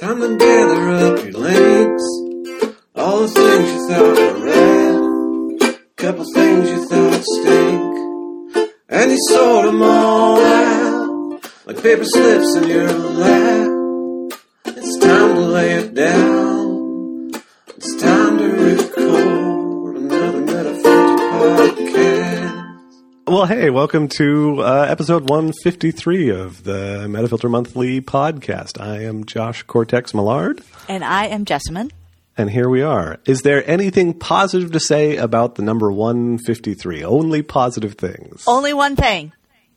Time to gather up your links. All the things you thought were red. Couple things you thought stink. And you sort them all out. Like paper slips in your lap. It's time to lay it down. It's time to record another Metafilter podcast. Well, hey, welcome to episode 153 of the Metafilter Monthly podcast. I am Josh Cortex Millard. And I am Jessamine. And here we are. Is there anything positive to say about the number 153? Only positive things. Only one thing.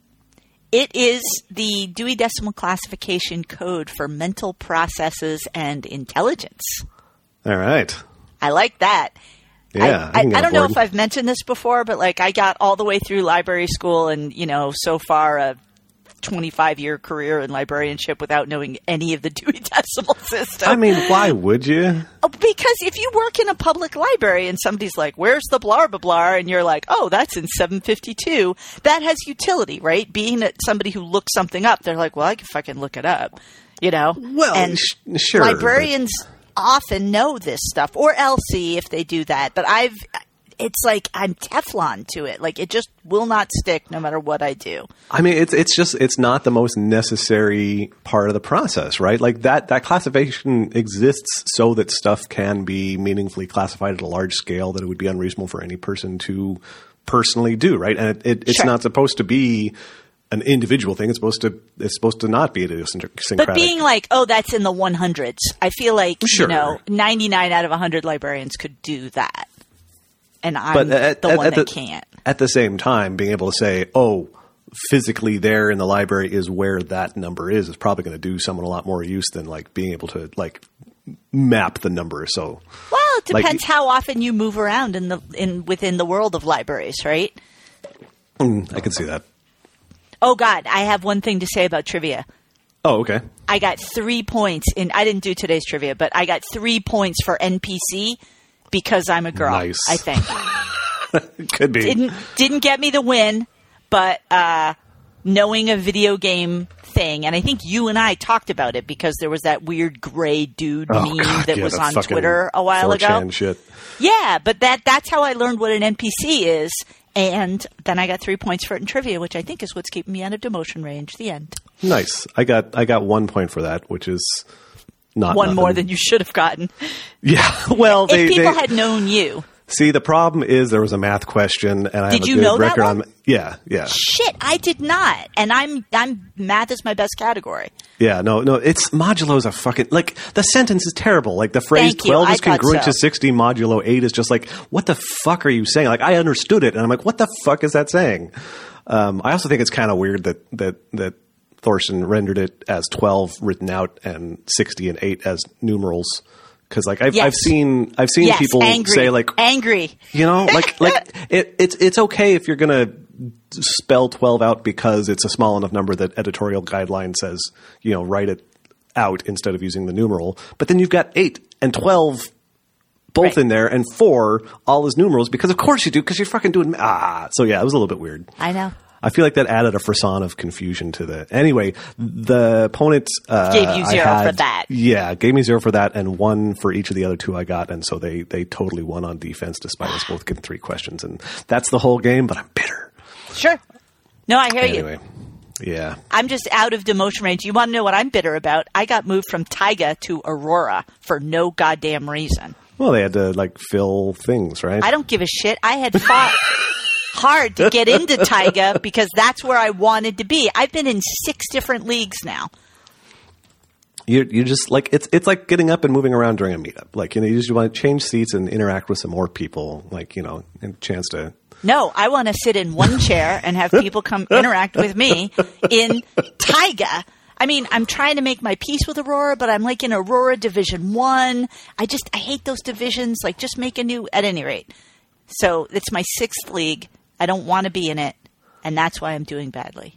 It is the Dewey Decimal Classification code for mental processes and intelligence. All right. I like that. Yeah, I don't know if I've mentioned this before, but like I got all the way through library school and, you know, so far a 25-year career in librarianship without knowing any of the Dewey Decimal System. I mean, why would you? Because if you work in a public library and somebody's like, where's the blah, blah, blah, and you're like, oh, that's in 752, that has utility, right? Being that somebody who looks something up, they're like, well, I can fucking look it up, you know? Well, and sure. Librarians often know this stuff, or LC if they do that, but it's like I'm Teflon to it. Like it just will not stick no matter what I do. I mean, it's not the most necessary part of the process, right? Like that classification exists so that stuff can be meaningfully classified at a large scale that it would be unreasonable for any person to personally do, right? And it's Sure. not supposed to be an individual thing. It's supposed to not be idiosyncratic. But being like, oh, that's in the 100s, I feel like, Sure. you know, 99 out of 100 librarians could do that. And I'm the one that can't. At the same time, being able to say, oh, physically there in the library is where that number is probably going to do someone a lot more use than like being able to like map the number. So, well, it depends how often you move around within the world of libraries, right? I can see that. Oh, God, I have one thing to say about trivia. Oh, okay. I got 3 points I didn't do today's trivia, but I got 3 points for NPC because I'm a girl, nice. I think. Could be. Didn't get me the win, but knowing a video game thing, and I think you and I talked about it because there was that weird gray dude meme that was on Twitter a while ago. Shit. Yeah, but that's how I learned what an NPC is. And then I got 3 points for it in trivia, which I think is what's keeping me out of demotion range. The end. Nice. I got 1 point for that, which is not one nothing. more than you should have gotten. Yeah. Well, if people had known you. See, the problem is there was a math question, and I have a you good know record that one? on. Yeah. Shit, I did not, and I'm math is my best category. Yeah, no, it's modulo is a fucking like the sentence is terrible. Like the phrase Thank you. 12 I is congruent thought so. to 60 modulo 8 is just like, what the fuck are you saying? Like I understood it, and I'm like, what the fuck is that saying? I also think it's kind of weird that Thorsten rendered it as 12 written out and 60 and 8 as numerals. Because like I've seen people say like angry, you know, like it's okay if you're gonna spell 12 out because it's a small enough number that editorial guideline says, you know, write it out instead of using the numeral. But then you've got 8 and 12 both in there, and 4 all as numerals because of course you do because you're fucking doing So yeah, it was a little bit weird. I know. I feel like that added a frisson of confusion to the. Anyway, the opponent gave you 0 for that. Yeah, gave me 0 for that, and 1 for each of the other 2 I got, and so they totally won on defense despite us both getting 3 questions, and that's the whole game. But I'm bitter. Sure. No, I hear you. Anyway, yeah. I'm just out of demotion range. You want to know what I'm bitter about? I got moved from Taiga to Aurora for no goddamn reason. Well, they had to like fill things, right? I don't give a shit. I had fought hard to get into Taiga because that's where I wanted to be. I've been in 6 different leagues now. You just like it's like getting up and moving around during a meetup. Like, you know, you just want to change seats and interact with some more people. Like, you know, and a chance to. No, I want to sit in one chair and have people come interact with me in Taiga. I mean, I'm trying to make my peace with Aurora, but I'm like in Aurora Division 1. I hate those divisions. Like, just make a new, at any rate. So it's my 6th league. I don't want to be in it, and that's why I'm doing badly.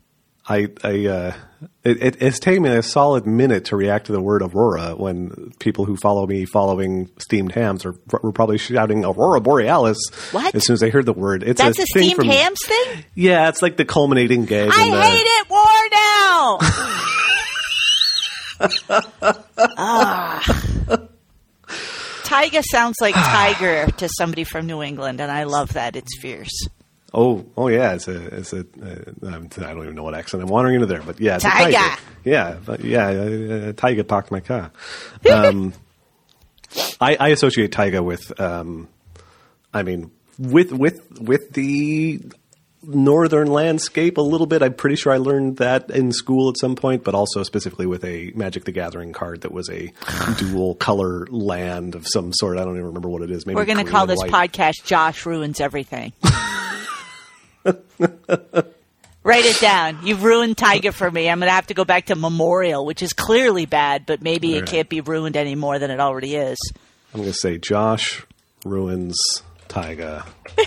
It's taken me a solid minute to react to the word Aurora when people who follow me following Steamed Hams were probably shouting Aurora Borealis what? as soon as they heard the word. It's That's a thing Steamed Hams thing? Yeah, it's like the culminating gag. I hate it more now! Taiga sounds like tiger to somebody from New England, and I love that. It's fierce. Oh yeah. It's a. I don't even know what accent I'm wandering into there, but yeah, it's Taiga. a tiger. Yeah, but yeah. Taiga parked my car. I associate taiga with. With the northern landscape a little bit. I'm pretty sure I learned that in school at some point, but also specifically with a Magic the Gathering card that was a dual color land of some sort. I don't even remember what it is. Maybe We're going to green call and this white. podcast Josh Ruins Everything. Write it down. You've ruined Taiga for me. I'm going to have to go back to Memorial, which is clearly bad, but maybe it can't be ruined any more than it already is. I'm going to say Josh ruins Taiga.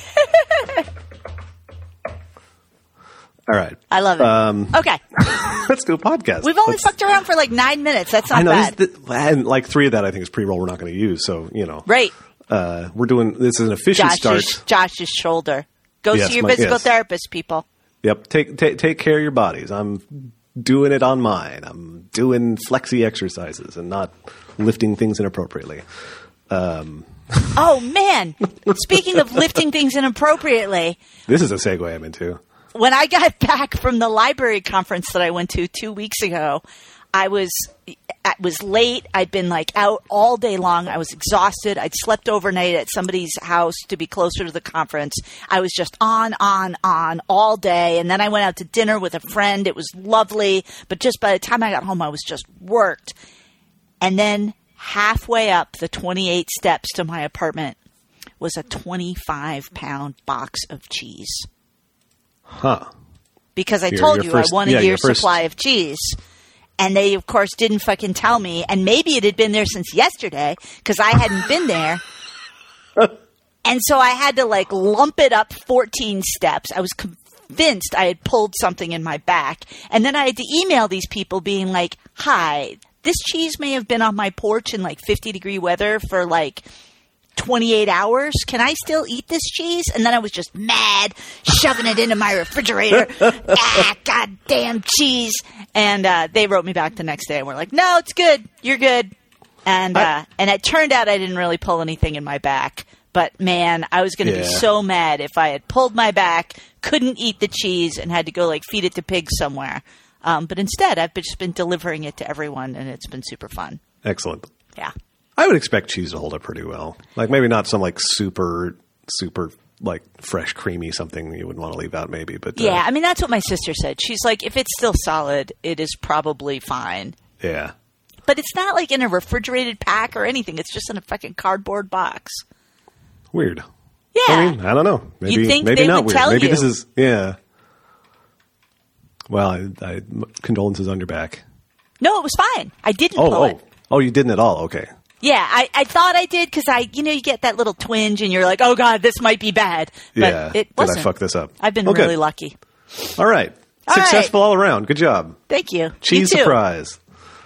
All right. I love it. Okay. Let's do a podcast. We've only fucked around for like 9 minutes. That's not I know. bad. And like 3 of that I think is pre-roll we're not going to use. So, Right. We're doing, this is an efficient start. Josh's shoulder. Go Yes, see your my- physical yes. therapist, people. Yep. Take care of your bodies. I'm doing it on mine. I'm doing flexi exercises and not lifting things inappropriately. Oh, man. Speaking of lifting things inappropriately, This is a segue I'm into. when I got back from the library conference that I went to 2 weeks ago, I was late. I'd been like out all day long. I was exhausted. I'd slept overnight at somebody's house to be closer to the conference. I was just on all day. And then I went out to dinner with a friend. It was lovely. But just by the time I got home, I was just worked. And then halfway up the 28 steps to my apartment was a 25-pound box of cheese. Huh. Because I Your- told your you first- I wanted yeah, your your first- supply of cheese. And they, of course, didn't fucking tell me. And maybe it had been there since yesterday because I hadn't been there. And so I had to like lump it up 14 steps. I was convinced I had pulled something in my back. And then I had to email these people being like, hi, this cheese may have been on my porch in like 50-degree weather for like 28 hours. Can I still eat this cheese? And then I was just mad, shoving it into my refrigerator. Goddamn cheese. And they wrote me back the next day and were like, no, it's good. You're good. And it turned out I didn't really pull anything in my back. But man, I was going to be so mad if I had pulled my back, couldn't eat the cheese, and had to go like feed it to pigs somewhere. But instead, I've just been delivering it to everyone, and it's been super fun. Excellent. Yeah. I would expect cheese to hold up pretty well. Like maybe not some like super like fresh, creamy something you wouldn't want to leave out maybe. But Yeah, I mean, that's what my sister said. She's like, if it's still solid, it is probably fine. yeah. But it's not like in a refrigerated pack or anything. It's just in a fucking cardboard box. Weird. Yeah. I mean, I don't know. Maybe You'd think maybe they not would weird. tell Maybe you. this is Well, I condolences on your back. No, it was fine. I didn't pull it. Oh, you didn't at all. Okay. Yeah, I thought I did because you get that little twinge and you're like, oh God, this might be bad. But Yeah. it Did wasn't. I fuck this up? I've been Okay. really lucky. All right. All Successful all around. Good job. Thank you. Cheese You too. surprise.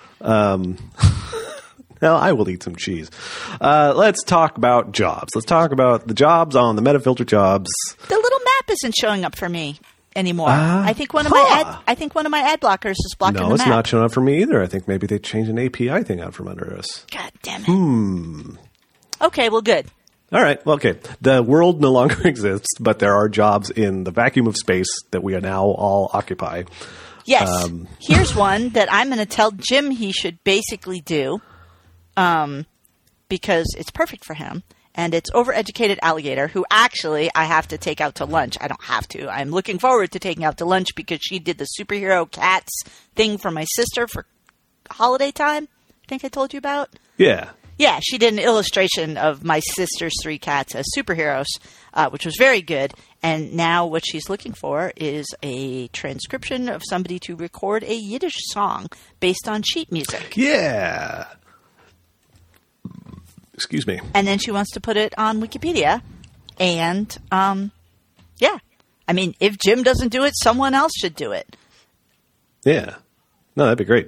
Now I will eat some cheese. Let's talk about jobs. Let's talk about the jobs on the Metafilter jobs. The little map isn't showing up for me anymore. I think one of my ad blockers is blocking the No, map. it's not showing up for me either. I think maybe they changed an API thing out from under us. God damn it. Okay, well, good. All right. Well, okay. The world no longer exists, but there are jobs in the vacuum of space that we now all occupy. Yes. Here's one that I'm going to tell Jim he should basically do because it's perfect for him. And it's Overeducated Alligator, who actually I have to take out to lunch. I don't have to. I'm looking forward to taking out to lunch because she did the superhero cats thing for my sister for holiday time. I think I told you about. Yeah. Yeah, she did an illustration of my sister's 3 cats as superheroes, which was very good. And now what she's looking for is a transcription of somebody to record a Yiddish song based on sheet music. Yeah. Excuse me. And then she wants to put it on Wikipedia. And, yeah. I mean, if Jim doesn't do it, someone else should do it. Yeah. No, that'd be great.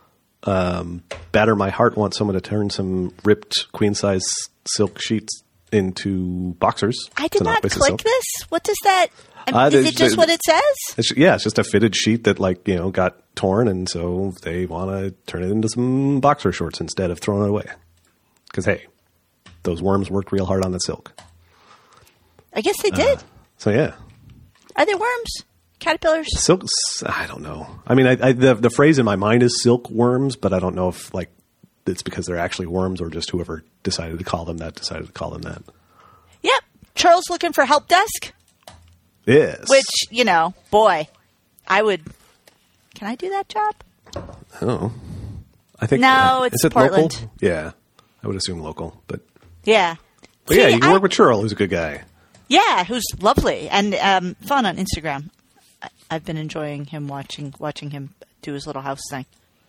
Batter My Heart wants someone to turn some ripped queen-size silk sheets into boxers. I did It's an not piece of click silk. this. What does that? Is it just what it says? It's just a fitted sheet that got torn, and so they want to turn it into some boxer shorts instead of throwing it away. Because hey, those worms worked real hard on the silk. I guess they did. So yeah, Are they worms? Caterpillars? silk. I don't know. I mean, the phrase in my mind is silkworms, but I don't know if it's because they're actually worms or just whoever decided to call them that. Yep. Charles looking for help desk. Yes. Which, boy, I would. Can I do that job? Oh, I think No, it's is it Portland. Local? Yeah, I would assume local, but Yeah. yeah, See, you can work with Churl, who's a good guy. Yeah, who's lovely and fun on Instagram. I've been enjoying him watching him do his little house thing.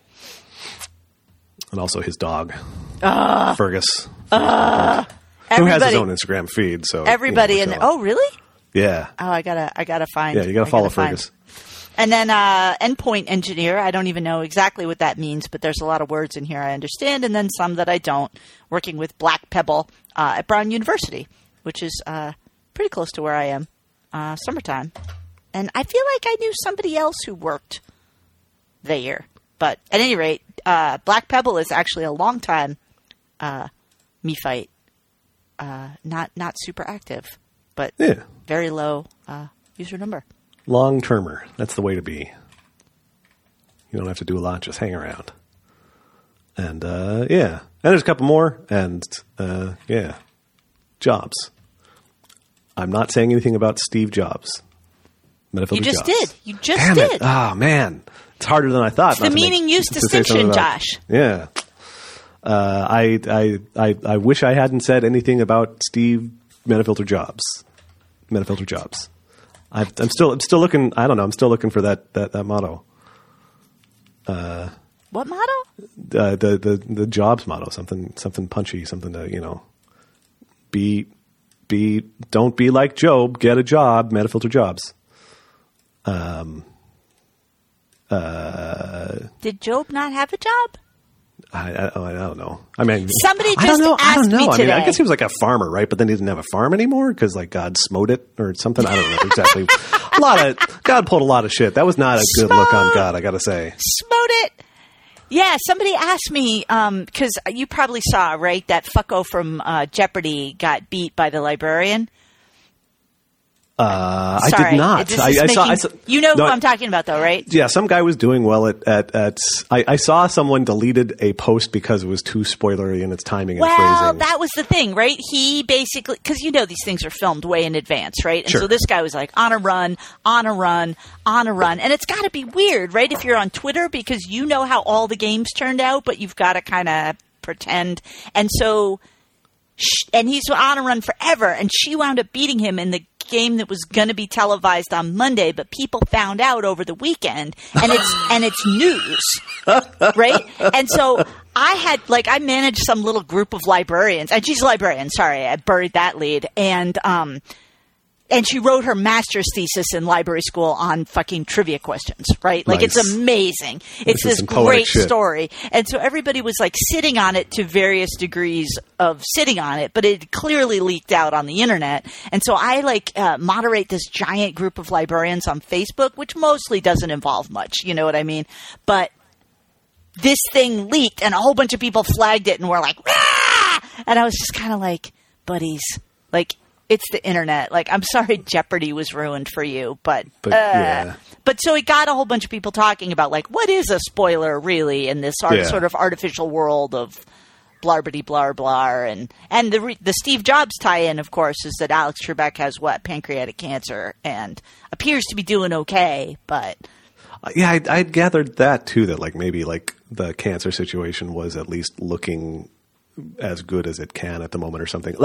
And also his dog, Fergus, who has his own Instagram feed. So Everybody in oh really? Yeah. Oh, I gotta find. Yeah, you gotta follow Fergus. And then endpoint engineer. I don't even know exactly what that means, but there's a lot of words in here I understand, and then some that I don't. Working with Black Pebble at Brown University, which is pretty close to where I am. Summertime, and I feel like I knew somebody else who worked there. But at any rate, Black Pebble is actually a long time MeFite. Not super active, but very low user number. Long-termer. That's the way to be. You don't have to do a lot, just hang around. And, And there's a couple more. And, Jobs. I'm not saying anything about Steve Jobs. You just did. You just Damn did. It. Oh, man. It's harder than I thought. It's the meaning-use distinction, Josh. Yeah. I wish I hadn't said anything about Steve Metafilter Jobs. I'm still looking. I don't know. I'm still looking for that motto. What motto? The Jobs motto. Something punchy. Something to don't be like Job. Get a job. Metafilter Jobs. Did Job not have a job? I don't know. I mean, somebody just asked me today. I guess he was like a farmer, right? But then he didn't have a farm anymore because God smote it or something. I don't know exactly. God pulled a lot of shit. That was not a good look on God, I got to say. Smote it. Yeah, somebody asked me because you probably saw, right, that fucko from Jeopardy got beat by the librarian. I did not. I saw. You know who I'm talking about, though, right? Yeah, some guy was doing well at. I saw someone deleted a post because it was too spoilery in its timing and phrasing. Well, that was the thing, right? He basically, because these things are filmed way in advance, right? And so this guy was like on a run, and it's got to be weird, right? If you're on Twitter, because you know how all the games turned out, but you've got to kind of pretend, and so. And he's on a run forever, and she wound up beating him in the game that was going to be televised on Monday, but people found out over the weekend, and it's news, right? And so I managed some little group of librarians, and she's a librarian. Sorry, I buried that lead, and she wrote her master's thesis in library school on fucking trivia questions, right? Like, nice. It's amazing. It's this great story. And so everybody was like sitting on it to various degrees of sitting on it, but it clearly leaked out on the internet. And so I moderate this giant group of librarians on Facebook, which mostly doesn't involve much. You know what I mean? But this thing leaked and a whole bunch of people flagged it and were like, "Rah!" And I was just kind of like, buddies, like, it's the internet. Like, I'm sorry Jeopardy was ruined for you, but yeah. But so it got a whole bunch of people talking about, like, what is a spoiler really in this sort of artificial world of blarbity blar blar. And the Steve Jobs tie-in, of course, is that Alex Trebek has pancreatic cancer and appears to be doing okay, but... Yeah, I'd gathered that too, that maybe the cancer situation was at least looking as good as it can at the moment or something.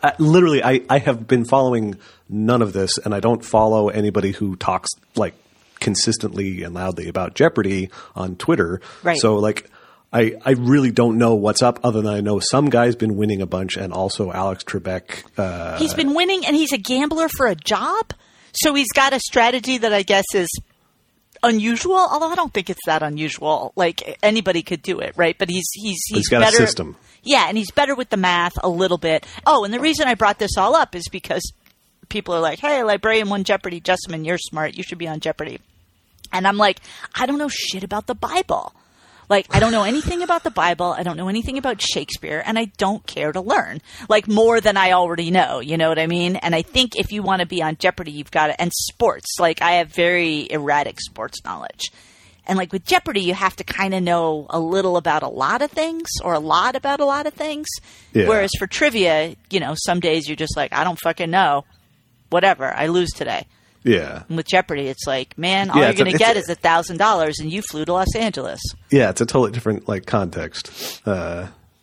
I have been following none of this, and I don't follow anybody who talks consistently and loudly about Jeopardy on Twitter. Right. So I really don't know what's up, other than I know some guy's been winning a bunch, and also Alex Trebek. He's been winning, and he's a gambler for a job. So he's got a strategy that I guess is unusual, although I don't think it's that unusual. Like, anybody could do it, right? But he's got better, a system. Yeah, and he's better with the math a little bit. Oh, and the reason I brought this all up is because people are like, hey, librarian won Jeopardy. Jessamine, you're smart. You should be on Jeopardy. And I'm like, I don't know shit about the Bible. Like, I don't know anything about the Bible. I don't know anything about Shakespeare, and I don't care to learn, like, more than I already know. You know what I mean? And I think if you want to be on Jeopardy, you've got to – and sports. Like, I have very erratic sports knowledge. And, like, with Jeopardy, you have to kind of know a little about a lot of things or a lot about a lot of things. Yeah. Whereas for trivia, you know, some days you're just like, I don't fucking know. Whatever. I lose today. Yeah. And with Jeopardy, it's like, man, all you're going to get is $1,000 and you flew to Los Angeles. Yeah, it's a totally different, like, context. Yeah,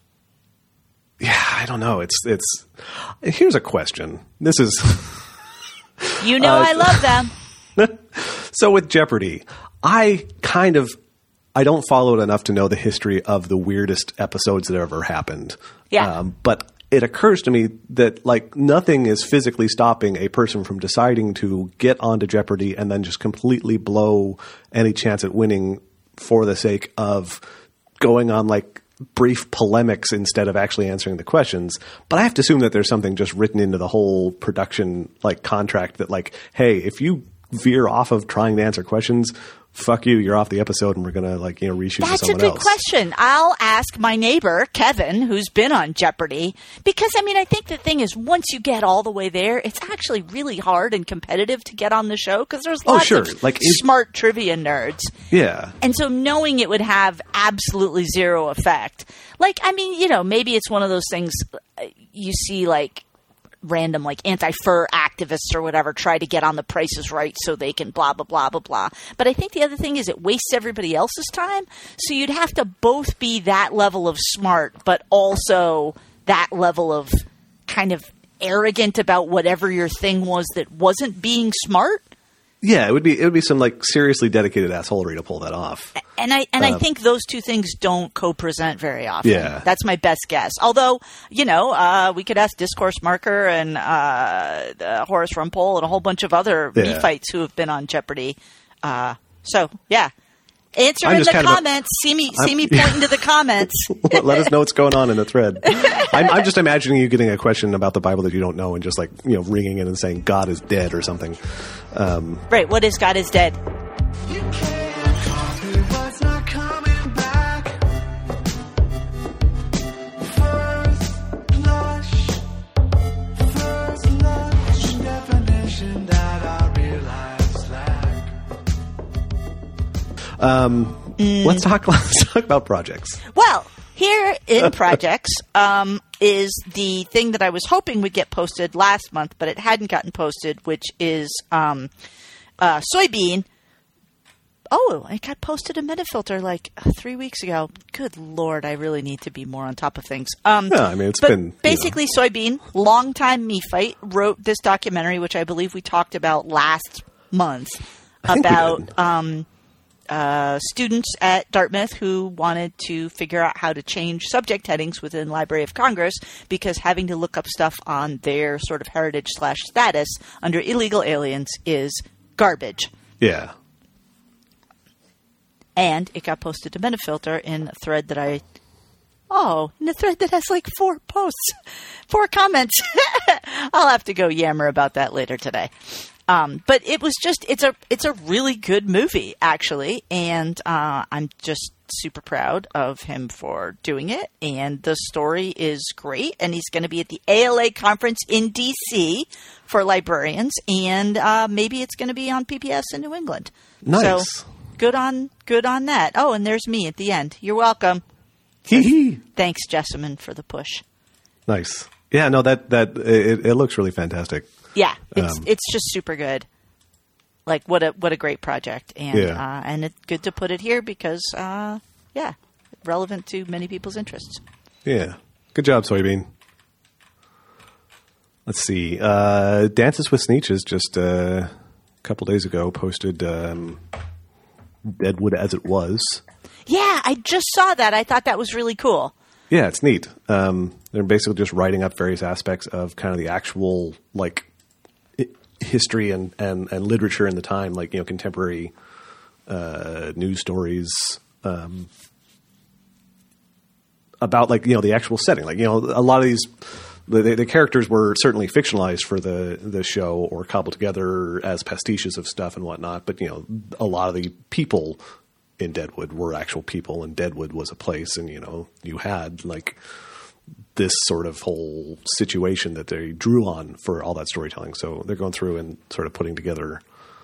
I don't know. It's here's a question. This is you know I love them. So with Jeopardy, I don't follow it enough to know the history of the weirdest episodes that ever happened. Yeah. But it occurs to me that, like, nothing is physically stopping a person from deciding to get onto Jeopardy and then just completely blow any chance at winning for the sake of going on, like, brief polemics instead of actually answering the questions. But I have to assume that there's something just written into the whole production, like, contract that, like, hey, if you veer off of trying to answer questions, fuck you, you're off the episode and we're going to, like, you know, reshoot with someone else. That's a good question. I'll ask my neighbor, Kevin, who's been on Jeopardy, because, I mean, I think the thing is, once you get all the way there, it's actually really hard and competitive to get on the show because there's lots of like, smart trivia nerds. Yeah. And so knowing it would have absolutely zero effect. Like, I mean, you know, maybe it's one of those things you see, like, random, like, anti-fur activists or whatever try to get on The Price is Right so they can blah, blah, blah, blah, blah. But I think the other thing is it wastes everybody else's time. So you'd have to both be that level of smart, but also that level of kind of arrogant about whatever your thing was that wasn't being smart. Yeah, it would be some, like, seriously dedicated assholery to pull that off. And I think those two things don't co-present very often. Yeah. That's my best guess. Although, you know, we could ask Discourse Marker and Horace Rumpole and a whole bunch of other me-fights who have been on Jeopardy. So, yeah. Answer in the comments. See me pointing to the comments. Let us know what's going on in the thread. I'm just imagining you getting a question about the Bible that you don't know and just, like, you know, ringing in and saying God is dead or something. Right. What is God is dead? You can't copy what's not coming back. First blush definition that I realize lack. Let's talk about projects. Well, here in projects is the thing that I was hoping would get posted last month, but it hadn't gotten posted, which is soybean. Oh, it got posted in Metafilter like 3 weeks ago. Good Lord, I really need to be more on top of things. Yeah, I mean, it's been... Basically, Soybean, longtime me fight, wrote this documentary, which I believe we talked about last month, about students at Dartmouth who wanted to figure out how to change subject headings within Library of Congress because having to look up stuff on their sort of heritage/status under illegal aliens is garbage. Yeah. And it got posted to Metafilter in a thread that in a thread that has like 4 posts, 4 comments. I'll have to go yammer about that later today. But it was just, it's a really good movie, actually. And I'm just super proud of him for doing it. And the story is great. And he's going to be at the ALA conference in D.C. for librarians. And maybe it's going to be on PBS in New England. Nice. So good on that. Oh, and there's me at the end. You're welcome. Thanks, Jessamine, for the push. Nice. Yeah, no, it looks really fantastic. Yeah, it's just super good. Like what a great project, and and it's good to put it here because relevant to many people's interests. Yeah, good job, Soybean. Let's see. Dances with Sneetches just a couple days ago posted Deadwood as It Was. Yeah, I just saw that. I thought that was really cool. Yeah, it's neat. They're basically just writing up various aspects of kind of the actual, like, history and literature in the time, like, you know, contemporary news stories about like, the actual setting. Like, a lot of these, the characters were certainly fictionalized for the show or cobbled together as pastiches of stuff and whatnot. But, a lot of the people in Deadwood were actual people, and Deadwood was a place, and, you had like this sort of whole situation that they drew on for all that storytelling. So they're going through and sort of putting together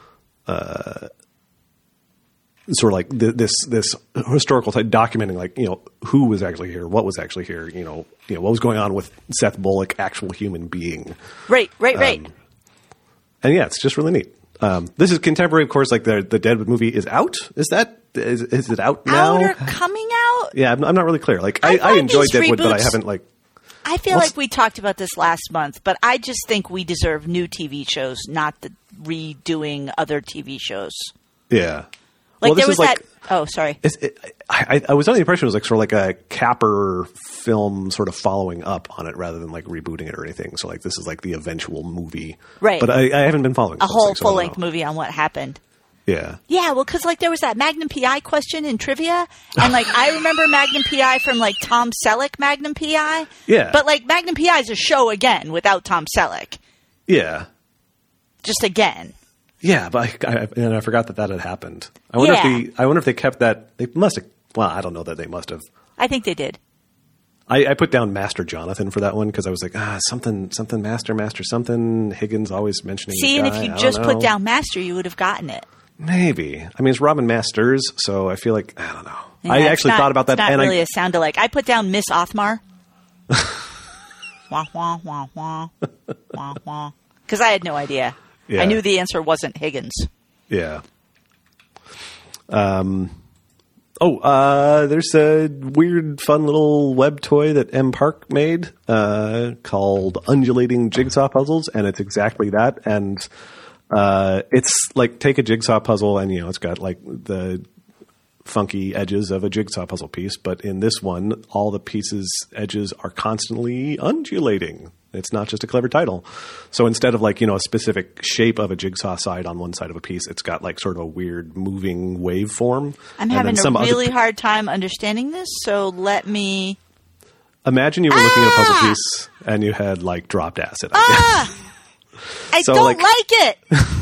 sort of like this historical type documenting, like, who was actually here, what was actually here, what was going on with Seth Bullock, actual human being. Right. And yeah, it's just really neat. This is contemporary, of course. Like the Deadwood movie is out. Is it out now? Out or coming out? Yeah, I'm not really clear. Like I enjoyed Deadwood, but I haven't like. I feel like we talked about this last month, but I just think we deserve new TV shows, not the redoing other TV shows. Yeah. Like there was that. Oh, sorry. I was under the impression it was like sort of like a capper film, sort of following up on it rather than like rebooting it or anything. So like this is like the eventual movie, right? But I haven't been following a whole full length movie on what happened. Yeah. Yeah, well, because like there was that Magnum PI question in trivia, and like I remember Magnum PI from like Tom Selleck Magnum PI. Yeah. But like Magnum PI is a show again without Tom Selleck. Yeah. Just again. Yeah, but I forgot that had happened. I wonder if they kept that. They must have. Well, I don't know that they must have. I think they did. I put down Master Jonathan for that one because I was like, something Master something. Higgins always mentioning. See, and if you just put down Master, you would have gotten it. Maybe. I mean, it's Robin Masters, so I feel like I don't know. Yeah, I actually thought about that. It's not really a sound alike. I put down Miss Othmar. Wah wah wah wah wah wah. Because I had no idea. Yeah. I knew the answer wasn't Higgins. Yeah. There's a weird, fun little web toy that M. Park made called Undulating Jigsaw Puzzles, and it's exactly that. And it's like take a jigsaw puzzle, and it's got like the funky edges of a jigsaw puzzle piece, but in this one, all the pieces' edges are constantly undulating. It's not just a clever title. So instead of like, a specific shape of a jigsaw side on one side of a piece, it's got like sort of a weird moving waveform. I'm having a really hard time understanding this, so let me... Imagine you were looking at a puzzle piece and you had like dropped acid. I don't like it.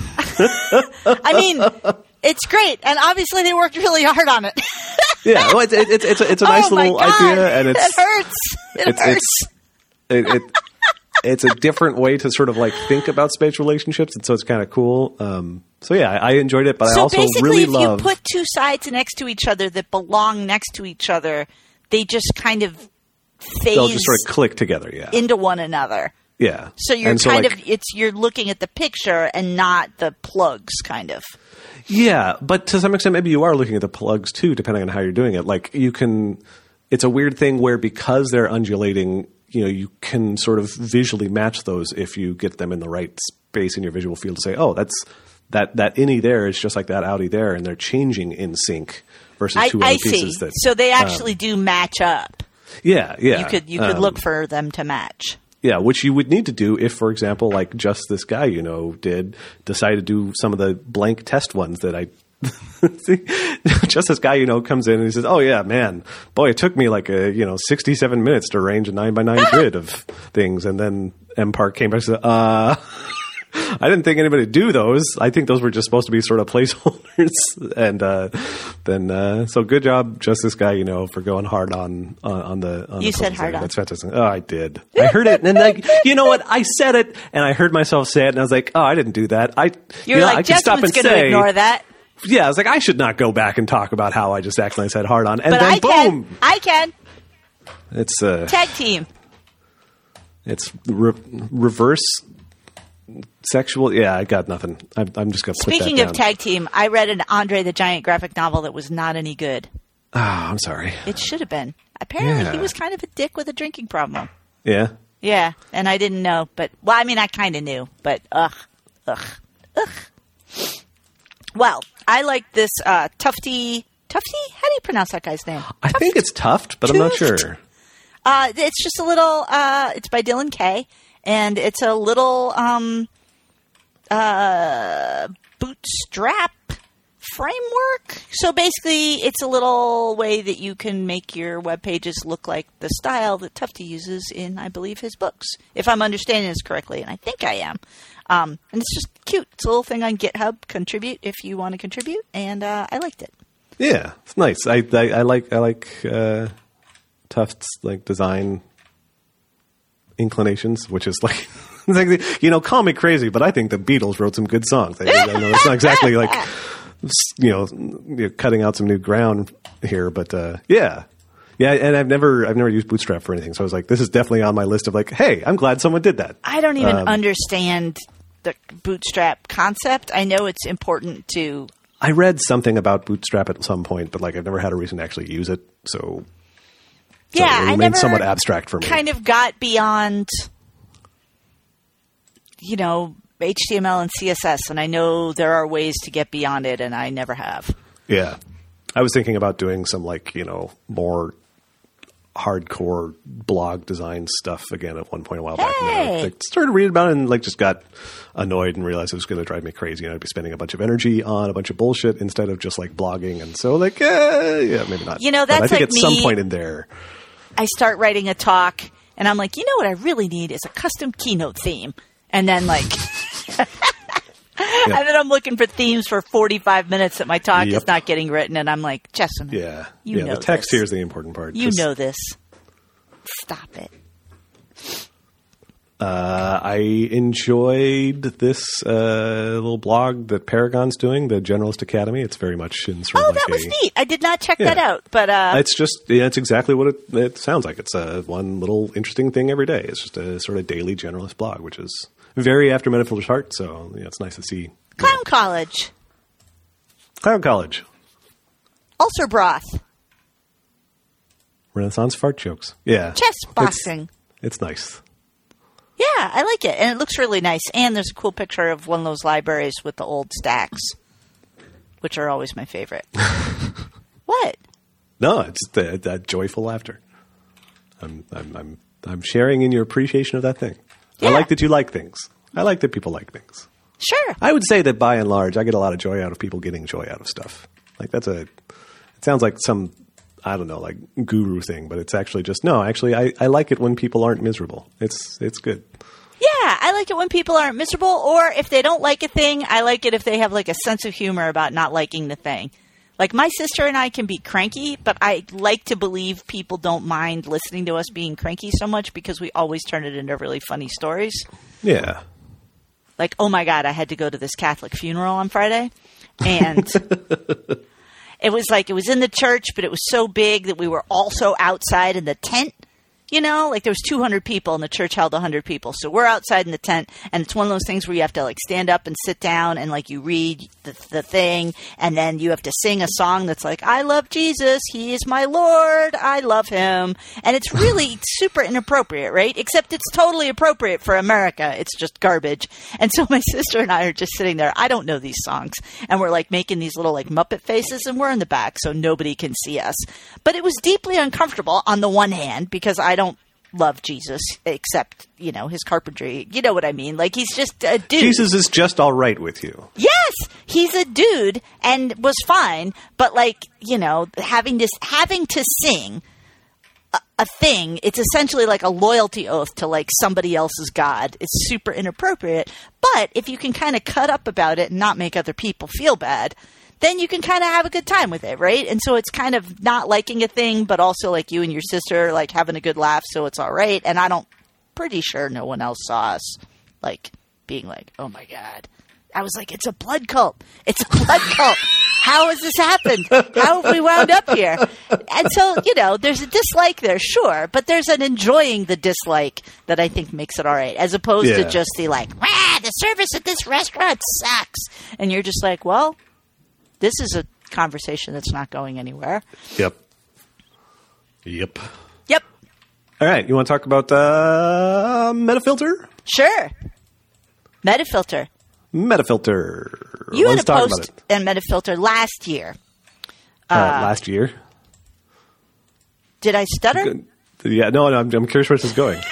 I mean, it's great, and obviously they worked really hard on it. Yeah, well, it's a nice little idea, and it hurts. It hurts. It's a different way to sort of like think about space relationships, and so it's kind of cool. So yeah, I enjoyed it, but I also really love. So basically, if you put two sides next to each other that belong next to each other, they just kind of phase. They'll just sort of click together, into one another. Yeah. So you're you're looking at the picture and not the plugs, kind of. Yeah, but to some extent, maybe you are looking at the plugs too, depending on how you're doing it. Like you can, it's a weird thing where because they're undulating, you can sort of visually match those if you get them in the right space in your visual field to say, oh, that's that innie there is just like that outie there, and they're changing in sync versus two other pieces. I see. So they actually do match up. Yeah. You could look for them to match. Yeah, which you would need to do if, for example, like just this guy, decide to do some of the blank test ones that I see. Just this guy, comes in and he says, "Oh yeah, man, boy, it took me like 67 minutes to arrange a 9x9 grid of things." And then M. Park came back and said, I didn't think anybody would do those. I think those were just supposed to be sort of placeholders. And then, so good job, just this guy, for going hard on the. You said hard on. That's fantastic. Oh, I did. I heard it, and like, you know what? I said it, and I heard myself say it, and I was like, oh, I didn't do that. You're like, Jess was going to ignore that. Yeah, I was like, I should not go back and talk about how I just accidentally said hard on, and but then boom, I can. It's tag team. It's reverse. Sexual, yeah, I got nothing. I'm just going to put that down. Speaking of tag team, I read an Andre the Giant graphic novel that was not any good. Oh, I'm sorry. It should have been. Apparently, he was kind of a dick with a drinking problem. Yeah? Yeah, and I didn't know, but, well, I mean, I kind of knew, but ugh. Well, I like this Tufty? How do you pronounce that guy's name? I think it's Tuft, but I'm not sure. It's just a little, it's by Dylan Kay. And it's a little bootstrap framework. So basically, it's a little way that you can make your web pages look like the style that Tufte uses in, I believe, his books. If I'm understanding this correctly, and I think I am. And it's just cute. It's a little thing on GitHub. Contribute if you want to contribute, and I liked it. Yeah, it's nice. I like Tufte's like design inclinations, which is like, call me crazy, but I think the Beatles wrote some good songs. I know it's not exactly like, cutting out some new ground here, but yeah. And I've never used Bootstrap for anything, so I was like, this is definitely on my list of like, hey, I'm glad someone did that. I don't even understand the Bootstrap concept. I know it's important to. I read something about Bootstrap at some point, but like I've never had a reason to actually use it, so. Yeah, it remains somewhat abstract for me. Kind of got beyond, HTML and CSS, and I know there are ways to get beyond it, and I never have. Yeah. I was thinking about doing some more hardcore blog design stuff again at one point a while back. And I started reading about it and just got annoyed and realized it was going to drive me crazy. I'd be spending a bunch of energy on a bunch of bullshit instead of just blogging. And so maybe not. That's but I think at me. Some point in there. I start writing a talk, and I'm like, what I really need is a custom keynote theme. And then, and then I'm looking for themes for 45 minutes that my talk is not getting written, and I'm like, Jessamine, you know the text here is the important part. You know this. Stop it. I enjoyed this little blog that Paragon's doing, the Generalist Academy. It's very much in sort of that was neat. I did not check that out, but it's just it's exactly what it sounds like. It's one little interesting thing every day. It's just a sort of daily generalist blog, which is very after Metafilter's heart. So it's nice to see. Clown College. Ulcer broth. Renaissance fart jokes. Yeah. Chess boxing. It's nice. Yeah, I like it. And it looks really nice. And there's a cool picture of one of those libraries with the old stacks, which are always my favorite. What? No, it's that joyful laughter. I'm sharing in your appreciation of that thing. Yeah. I like that you like things. I like that people like things. Sure. I would say that by and large, I get a lot of joy out of people getting joy out of stuff. It sounds like some, I don't know, guru thing, but it's actually just, I like it when people aren't miserable. It's good. Yeah, I like it when people aren't miserable, or if they don't like a thing, I like it if they have a sense of humor about not liking the thing. My sister and I can be cranky, but I like to believe people don't mind listening to us being cranky so much because we always turn it into really funny stories. Yeah. Oh my God, I had to go to this Catholic funeral on Friday, and it was it was in the church, but it was so big that we were also outside in the tent. There was 200 people and the church held 100 people. So we're outside in the tent, and it's one of those things where you have to stand up and sit down and you read the thing, and then you have to sing a song that's I love Jesus. He is my Lord. I love him. And it's really super inappropriate, right? Except it's totally appropriate for America. It's just garbage. And so my sister and I are just sitting there. I don't know these songs. And we're making these little Muppet faces, and we're in the back so nobody can see us. But it was deeply uncomfortable on the one hand because I don't love Jesus except, his carpentry. You know what I mean? He's just a dude. Jesus is just all right with you. Yes! He's a dude and was fine, but having to sing a thing, it's essentially a loyalty oath to somebody else's God. It's super inappropriate. But if you can kind of cut up about it and not make other people feel bad, then you can kind of have a good time with it, right? And so it's kind of not liking a thing, but also you and your sister having a good laugh, so it's all right. And pretty sure no one else saw us being oh my God. I was it's a blood cult. It's a blood cult. How has this happened? How have we wound up here? And so, there's a dislike there, sure, but there's an enjoying the dislike that I think makes it all right, as opposed to just the the service at this restaurant sucks. And you're just well, this is a conversation that's not going anywhere. Yep. All right. You want to talk about Metafilter? Sure. Metafilter. You Let's had a post in Metafilter last year. Last year? Did I stutter? Yeah. No, I'm curious where this is going.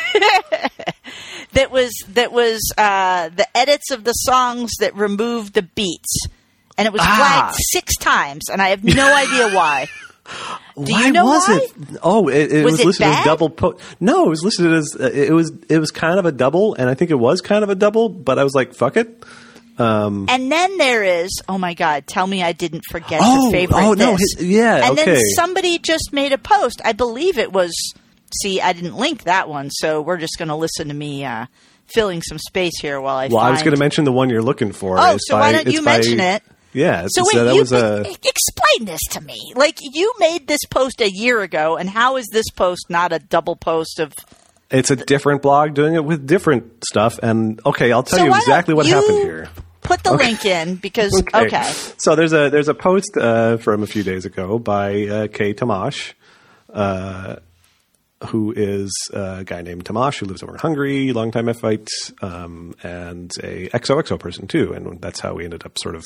That was the edits of the songs that removed the beats. and it was flagged 6 times, and I have no idea why. Do Why you know was why? it? Oh, it was it listed as bad? double post. No, it was listed as it was kind of a double, and I think it was kind of a double. But I was like, fuck it. And then there is, oh my God, tell me I didn't forget to favorite no, this. yeah, and okay. then somebody just made a post. I believe it was, see, I didn't link that one, so we're just going to listen to me filling some space here while I find. Well, I was going to mention the one you're looking for. Oh, so why don't you mention it? Yeah. So wait, explain this to me. Like, you made this post a year ago, and how is this post not a double post of... It's a different blog doing it with different stuff. And, okay, I'll tell So you why exactly don't what you happened here. Put the link in, because, okay. So there's a post from a few days ago by Kay Tamash, who is a guy named Tamash who lives over in Hungary, longtime F-Fight, and a XOXO person too. And that's how we ended up sort of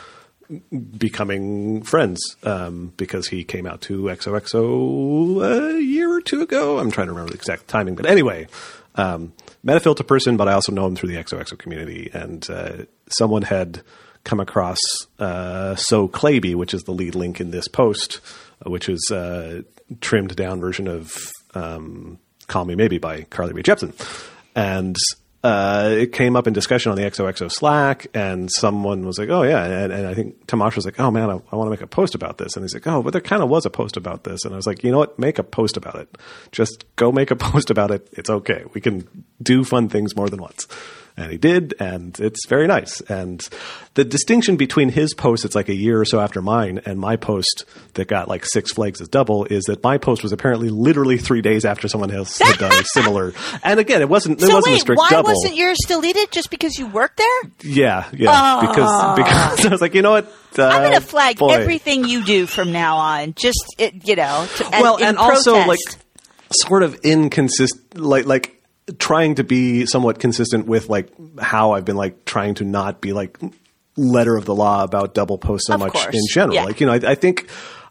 becoming friends, because he came out to XOXO a year or two ago. I'm trying to remember the exact timing. But anyway, met a filter person, but I also know him through the XOXO community. And someone had come across So Claby, which is the lead link in this post, which is a trimmed down version of Call Me Maybe by Carly Rae Jepsen. And it came up in discussion on the XOXO Slack, and someone was like, oh, yeah. And I think Tamash was like, oh, man, I want to make a post about this. And he's like, oh, but there kind of was a post about this. And I was like, you know what? Make a post about it. Just go make a post about it. It's okay. We can do fun things more than once. And he did, and it's very nice. And the distinction between his post, it's like a year or so after mine, and my post that got like 6 flags as double, is that my post was apparently literally 3 days after someone else had done a similar. And again, it wasn't a strict why double. Wasn't yours deleted just because you worked there? Yeah, because I was like, you know what? I'm going to flag everything you do from now on. Just and also protest. like sort of inconsistent, like trying to be somewhat consistent with like how I've been like trying to not be like letter of the law about double post so much in general. Yeah. Like, you know, I think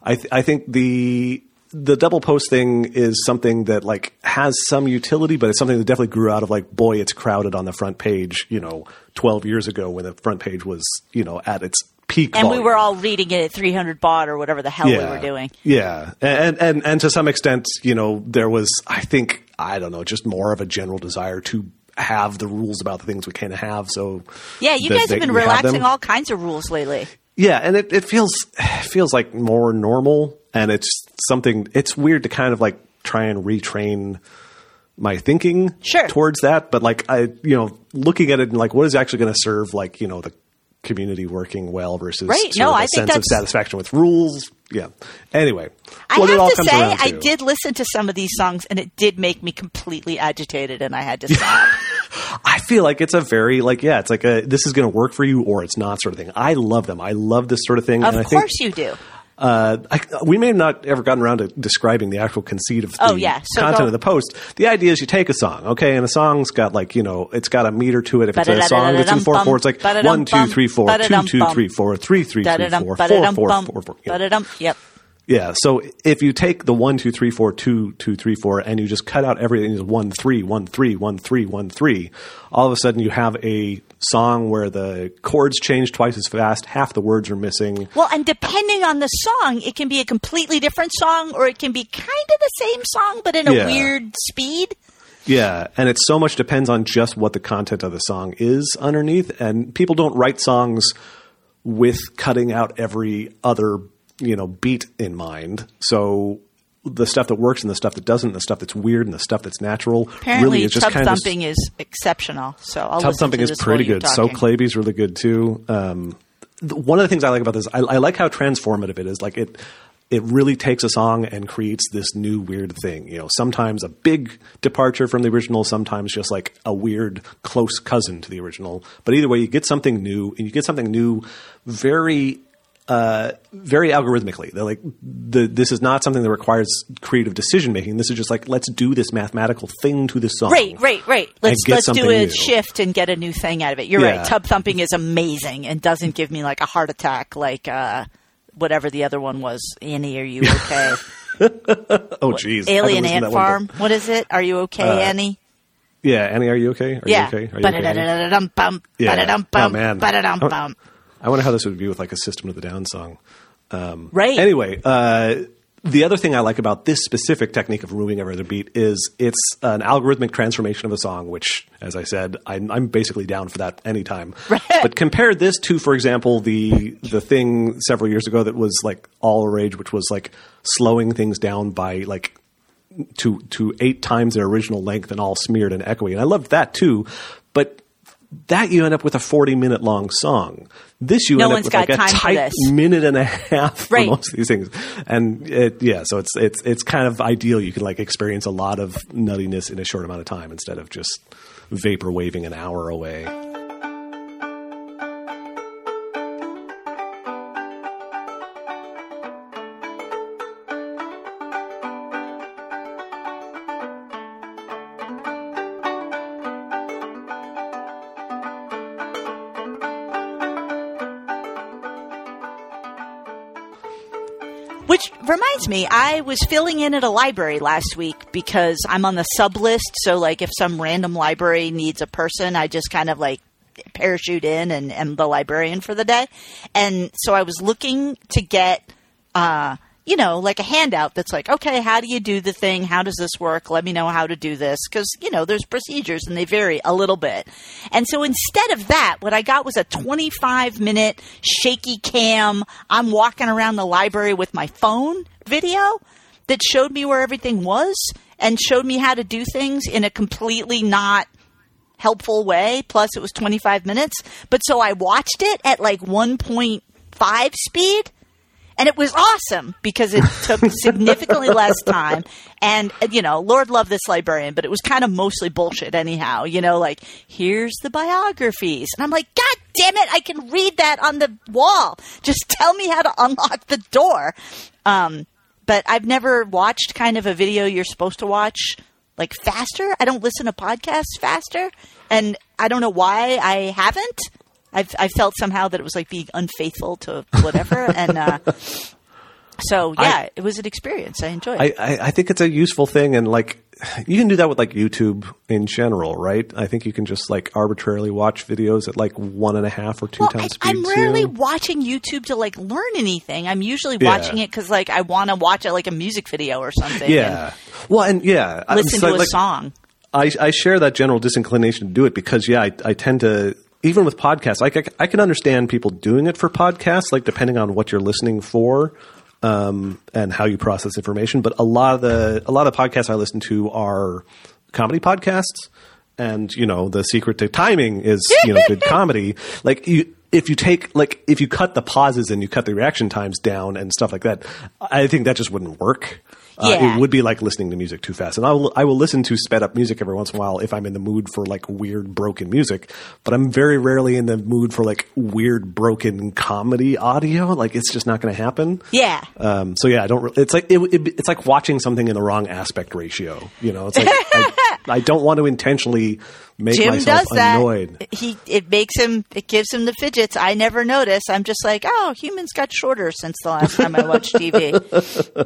the double post thing is something that like has some utility, but it's something that definitely grew out of like, boy, it's crowded on the front page, 12 years ago when the front page was, at its peak and volume. we were all reading it at 300 baud or whatever the hell we were doing. Yeah. And to some extent, there was, I don't know, just more of a general desire to have the rules about the things we can have. So yeah, you guys have been relaxing all kinds of rules lately. Yeah, and it feels like more normal, and it's something. It's weird to kind of like try and retrain my thinking towards that, but like looking at it and like what is actually going to serve like the community working well versus a sense of satisfaction with rules. Yeah. Anyway, I have to say, I did listen to some of these songs, and it did make me completely agitated, and I had to stop. I feel like it's a very it's like this is going to work for you or it's not sort of thing. I love them. I love this sort of thing. Of course you do. We may have not ever gotten around to describing the actual conceit of the content of the post. The idea is you take a song, okay, and a song's got like, it's got a meter to it. If it's a song that's in 4/4, it's like 1, 2, 3, 4, 2, 2, 3, 4, 3, 3, 3, 4, 4, 4, 4, 4. Yep. Yeah, so if you take the 1, 2, 3, 4, 2, 2, 3, 4, and you just cut out everything, 1, 3, 1, 3, 1, 3, 1, 3, all of a sudden you have a song where the chords change twice as fast, half the words are missing. Well, and depending on the song, it can be a completely different song, or it can be kind of the same song, but in a weird speed. Yeah, and it so much depends on just what the content of the song is underneath, and people don't write songs with cutting out every other beat in mind. So the stuff that works and the stuff that doesn't, and the stuff that's weird and the stuff that's natural, apparently really is just Tub kind of Thumping is exceptional. So I'll Tub Thumping is pretty good. So Claby's really good too. One of the things I like about this, I like how transformative it is. Like it really takes a song and creates this new weird thing. Sometimes a big departure from the original, sometimes just like a weird close cousin to the original. But either way, you get something new, and you get something new very algorithmically. They're like, this is not something that requires creative decision making. This is just like, let's do this mathematical thing to this song. Right. Let's do a new shift and get a new thing out of it. You're right. Tub Thumping is amazing and doesn't give me like a heart attack like whatever the other one was. Annie, are you okay? Oh, geez. Alien Ant Farm. What is it? Are you okay, Annie? Yeah, Annie, are you okay? Are you okay? Are you okay? Oh, man. I wonder how this would be with like a System of a Down song. Right. Anyway, the other thing I like about this specific technique of removing every other beat is it's an algorithmic transformation of a song, which, as I said, I'm basically down for that anytime. Right. But compare this to, for example, the thing several years ago that was like all the rage, which was like slowing things down by like to 8 times their original length and all smeared and echoey. And I loved that too. But that you end up with a 40-minute long song. This you end up with like a tight minute and a half for most of these things. And so it's kind of ideal. You can like experience a lot of nuttiness in a short amount of time instead of just vapor waving an hour away. Which reminds me, I was filling in at a library last week because I'm on the sub list. So, like, if some random library needs a person, I just kind of, like, parachute in and am the librarian for the day. And so I was looking to get, like a handout that's like, okay, how do you do the thing? How does this work? Let me know how to do this. Because, there's procedures and they vary a little bit. And so instead of that, what I got was a 25-minute shaky cam, I'm walking around the library with my phone video that showed me where everything was and showed me how to do things in a completely not helpful way. Plus, it was 25 minutes. But so I watched it at like 1.5 speed. And it was awesome because it took significantly less time. And, Lord love this librarian, but it was kind of mostly bullshit anyhow. Like, here's the biographies. And I'm like, God damn it, I can read that on the wall. Just tell me how to unlock the door. But I've never watched kind of a video you're supposed to watch, like, faster. I don't listen to podcasts faster. And I don't know why I haven't. I felt somehow that it was like being unfaithful to whatever. And it was an experience. I enjoyed it. I think it's a useful thing. And like, you can do that with like YouTube in general, right? I think you can just like arbitrarily watch videos at like 1.5 or 2 times speed. I'm rarely watching YouTube to like learn anything. I'm usually watching it because like I want to watch it like a music video or something. Yeah. Listen to a song. I share that general disinclination to do it because, I tend to – even with podcasts, like I can understand people doing it for podcasts, like depending on what you're listening for and how you process information. But a lot of the podcasts I listen to are comedy podcasts, and the secret to timing is good comedy. Like if you cut the pauses and you cut the reaction times down and stuff like that, I think that just wouldn't work. It would be like listening to music too fast. And I will listen to sped up music every once in a while if I'm in the mood for like weird broken music, but I'm very rarely in the mood for like weird broken comedy audio. Like it's just not going to happen. Yeah. I don't. It's like it's like watching something in the wrong aspect ratio. It's like I don't want to intentionally make Jim myself does that. annoyed. It gives him the fidgets. I never notice. I'm just like, oh, humans got shorter since the last time I watched TV.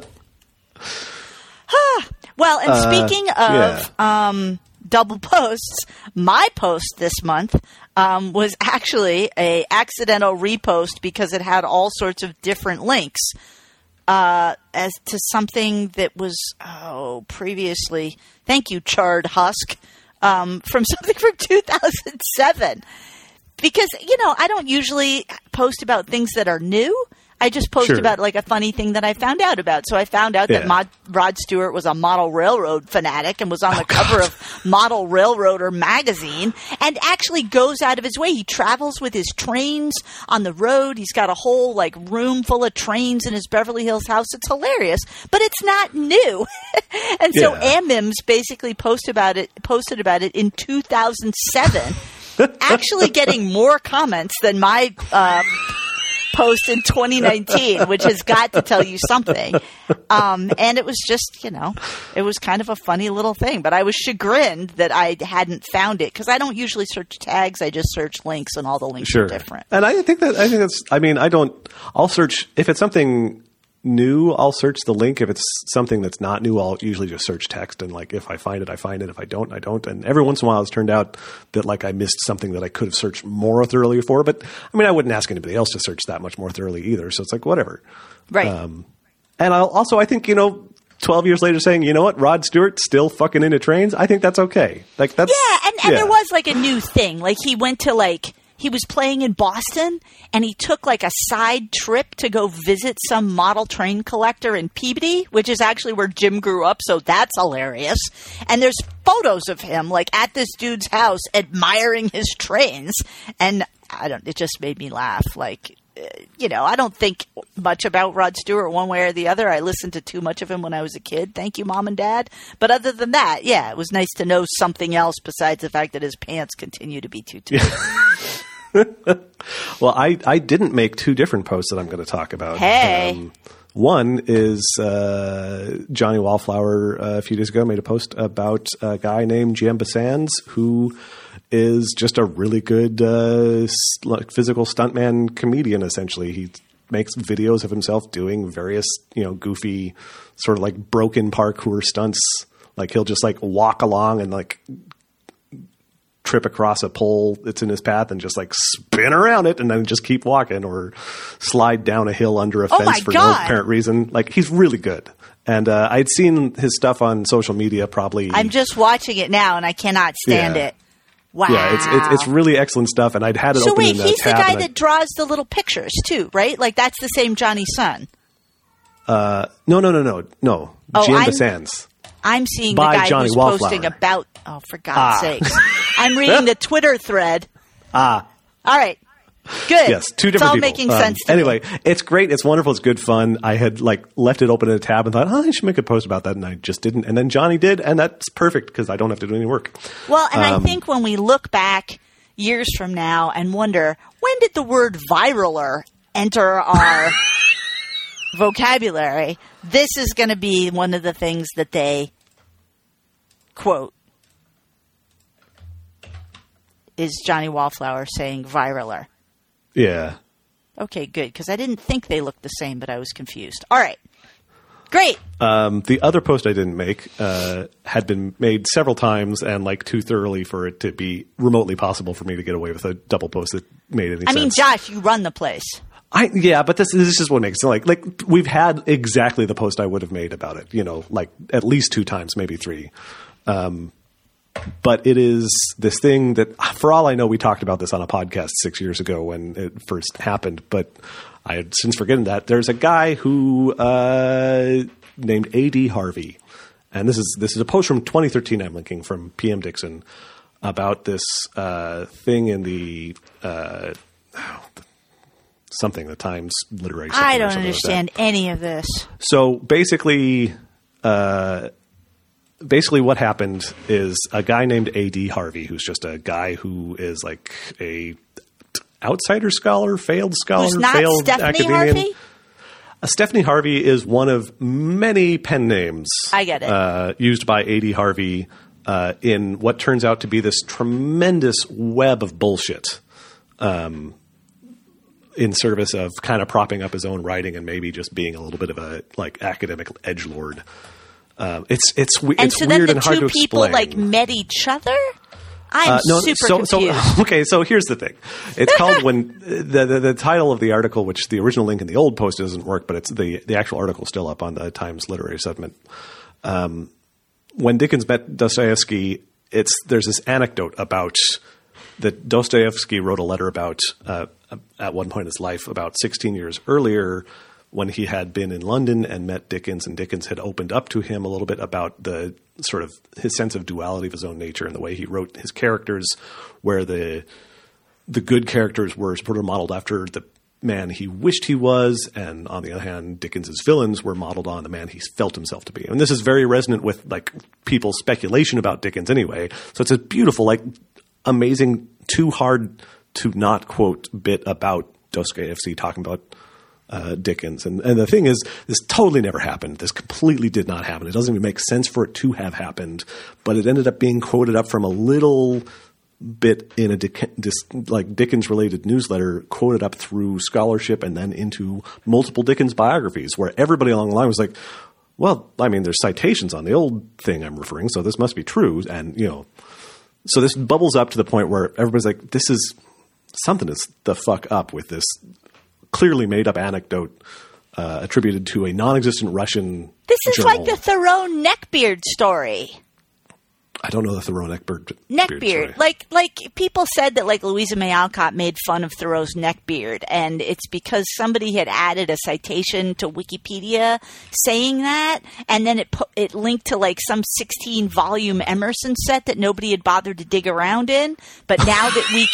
Well, and speaking of double posts, my post this month was actually a accidental repost because it had all sorts of different links as to something that was previously. Thank you, Charred Husk, from something from 2007. Because I don't usually post about things that are new. I just post about like a funny thing that I found out about. So I found out that Rod Stewart was a model railroad fanatic and was on the cover of Model Railroader magazine and actually goes out of his way. He travels with his trains on the road. He's got a whole like room full of trains in his Beverly Hills house. It's hilarious, but it's not new. And so Ammims basically posted about it in 2007, actually getting more comments than my post in 2019, which has got to tell you something. And it was just, it was kind of a funny little thing. But I was chagrined that I hadn't found it because I don't usually search tags. I just search links, and all the links are different. And I'll search if it's something new, I'll search the link. If it's something that's not new, I'll usually just search text. And like, if I find it, I find it. If I don't, I don't. And every once in a while, it's turned out that like I missed something that I could have searched more thoroughly for. But I mean, I wouldn't ask anybody else to search that much more thoroughly either. So it's like, whatever. Right. And I think, 12 years later saying, you know what, Rod Stewart still fucking into trains. I think that's okay. Like that's and there was like a new thing. Like he went to he was playing in Boston and he took like a side trip to go visit some model train collector in Peabody, which is actually where Jim grew up. So that's hilarious. And there's photos of him like at this dude's house admiring his trains. And it just made me laugh. Like, I don't think much about Rod Stewart one way or the other. I listened to too much of him when I was a kid. Thank you, Mom and Dad. But other than that, yeah, it was nice to know something else besides the fact that his pants continue to be too tight. Well, I didn't make two different posts that I'm going to talk about. Hey. One is Johnny Wallflower a few days ago made a post about a guy named Jamba Sands who is just a really good physical stuntman comedian, essentially. He makes videos of himself doing various, goofy sort of like broken parkour stunts. Like he'll just like walk along and like trip across a pole that's in his path and just like spin around it and then just keep walking, or slide down a hill under a fence for no apparent reason. Like he's really good. And I'd seen his stuff on social media probably. I'm just watching it now and I cannot stand it. Wow. Yeah, it's really excellent stuff, and I'd had it open in the tab. So wait, he's the guy that draws the little pictures too, right? Like that's the same Johnny Sun. No. Jamba Sands. I'm seeing the guy Johnny who's Wallflower. Posting about. Oh, for God's sakes! I'm reading the Twitter thread. All right. Good. Yes, two different people. It's all making sense to anyway, me. It's great. It's wonderful. It's good fun. I had left it open in a tab and thought, I should make a post about that, and I just didn't. And then Johnny did, and that's perfect because I don't have to do any work. Well, and I think when we look back years from now and wonder, when did the word viraler enter our vocabulary, this is going to be one of the things that they quote is Johnny Wallflower saying viraler. Yeah. Okay, good, because I didn't think they looked the same, but I was confused. All right. Great. The other post I didn't make had been made several times and too thoroughly for it to be remotely possible for me to get away with a double post that made any sense. I mean, Josh, you run the place. But this is what makes it like we've had exactly the post I would have made about it, at least 2 times, maybe 3. But it is this thing that, for all I know, we talked about this on a podcast 6 years ago when it first happened. But I had since forgotten that. There's a guy who named A.D. Harvey, and this is a post from 2013 I'm linking from PM Dixon about this thing in the the Times literary. I don't understand any of this. So basically what happened is a guy named A.D. Harvey, who's just a guy who is like a outsider scholar, failed scholar, who's not failed Stephanie academician. Harvey? Stephanie Harvey is one of many pen names. I get it. Used by A.D. Harvey in what turns out to be this tremendous web of bullshit in service of kind of propping up his own writing and maybe just being a little bit of a academic edgelord. It's weird and then the and hard to two people explain. Met each other. I'm super confused. Okay, so here's the thing. It's called when the title of the article, which the original link in the old post doesn't work, but it's the actual article still up on the Times Literary Supplement. When Dickens met Dostoevsky, there's this anecdote about that Dostoevsky wrote a letter about at one point in his life about 16 years earlier, when he had been in London and met Dickens, and Dickens had opened up to him a little bit about the sort of his sense of duality of his own nature and the way he wrote his characters, where the good characters were sort of modeled after the man he wished he was, and on the other hand, Dickens's villains were modeled on the man he felt himself to be. And this is very resonant with people's speculation about Dickens anyway. So it's a beautiful, amazing, too hard to not quote bit about Dostoevsky talking about Dickens. And the thing is, this totally never happened. This completely did not happen. It doesn't even make sense for it to have happened, but it ended up being quoted up from a little bit in a Dickens-related newsletter, quoted up through scholarship and then into multiple Dickens biographies, where everybody along the line was like, well, I mean, there's citations on the old thing I'm referring, so this must be true. And, so this bubbles up to the point where everybody's like, this is something is the fuck up with this clearly made-up anecdote attributed to a non-existent Russian This is journal. like the Thoreau neckbeard story. I don't know the Thoreau neckbeard. Neckbeard. Like people said that like Louisa May Alcott made fun of Thoreau's neckbeard, and it's because somebody had added a citation to Wikipedia saying that, and then it linked to like some 16-volume Emerson set that nobody had bothered to dig around in. But now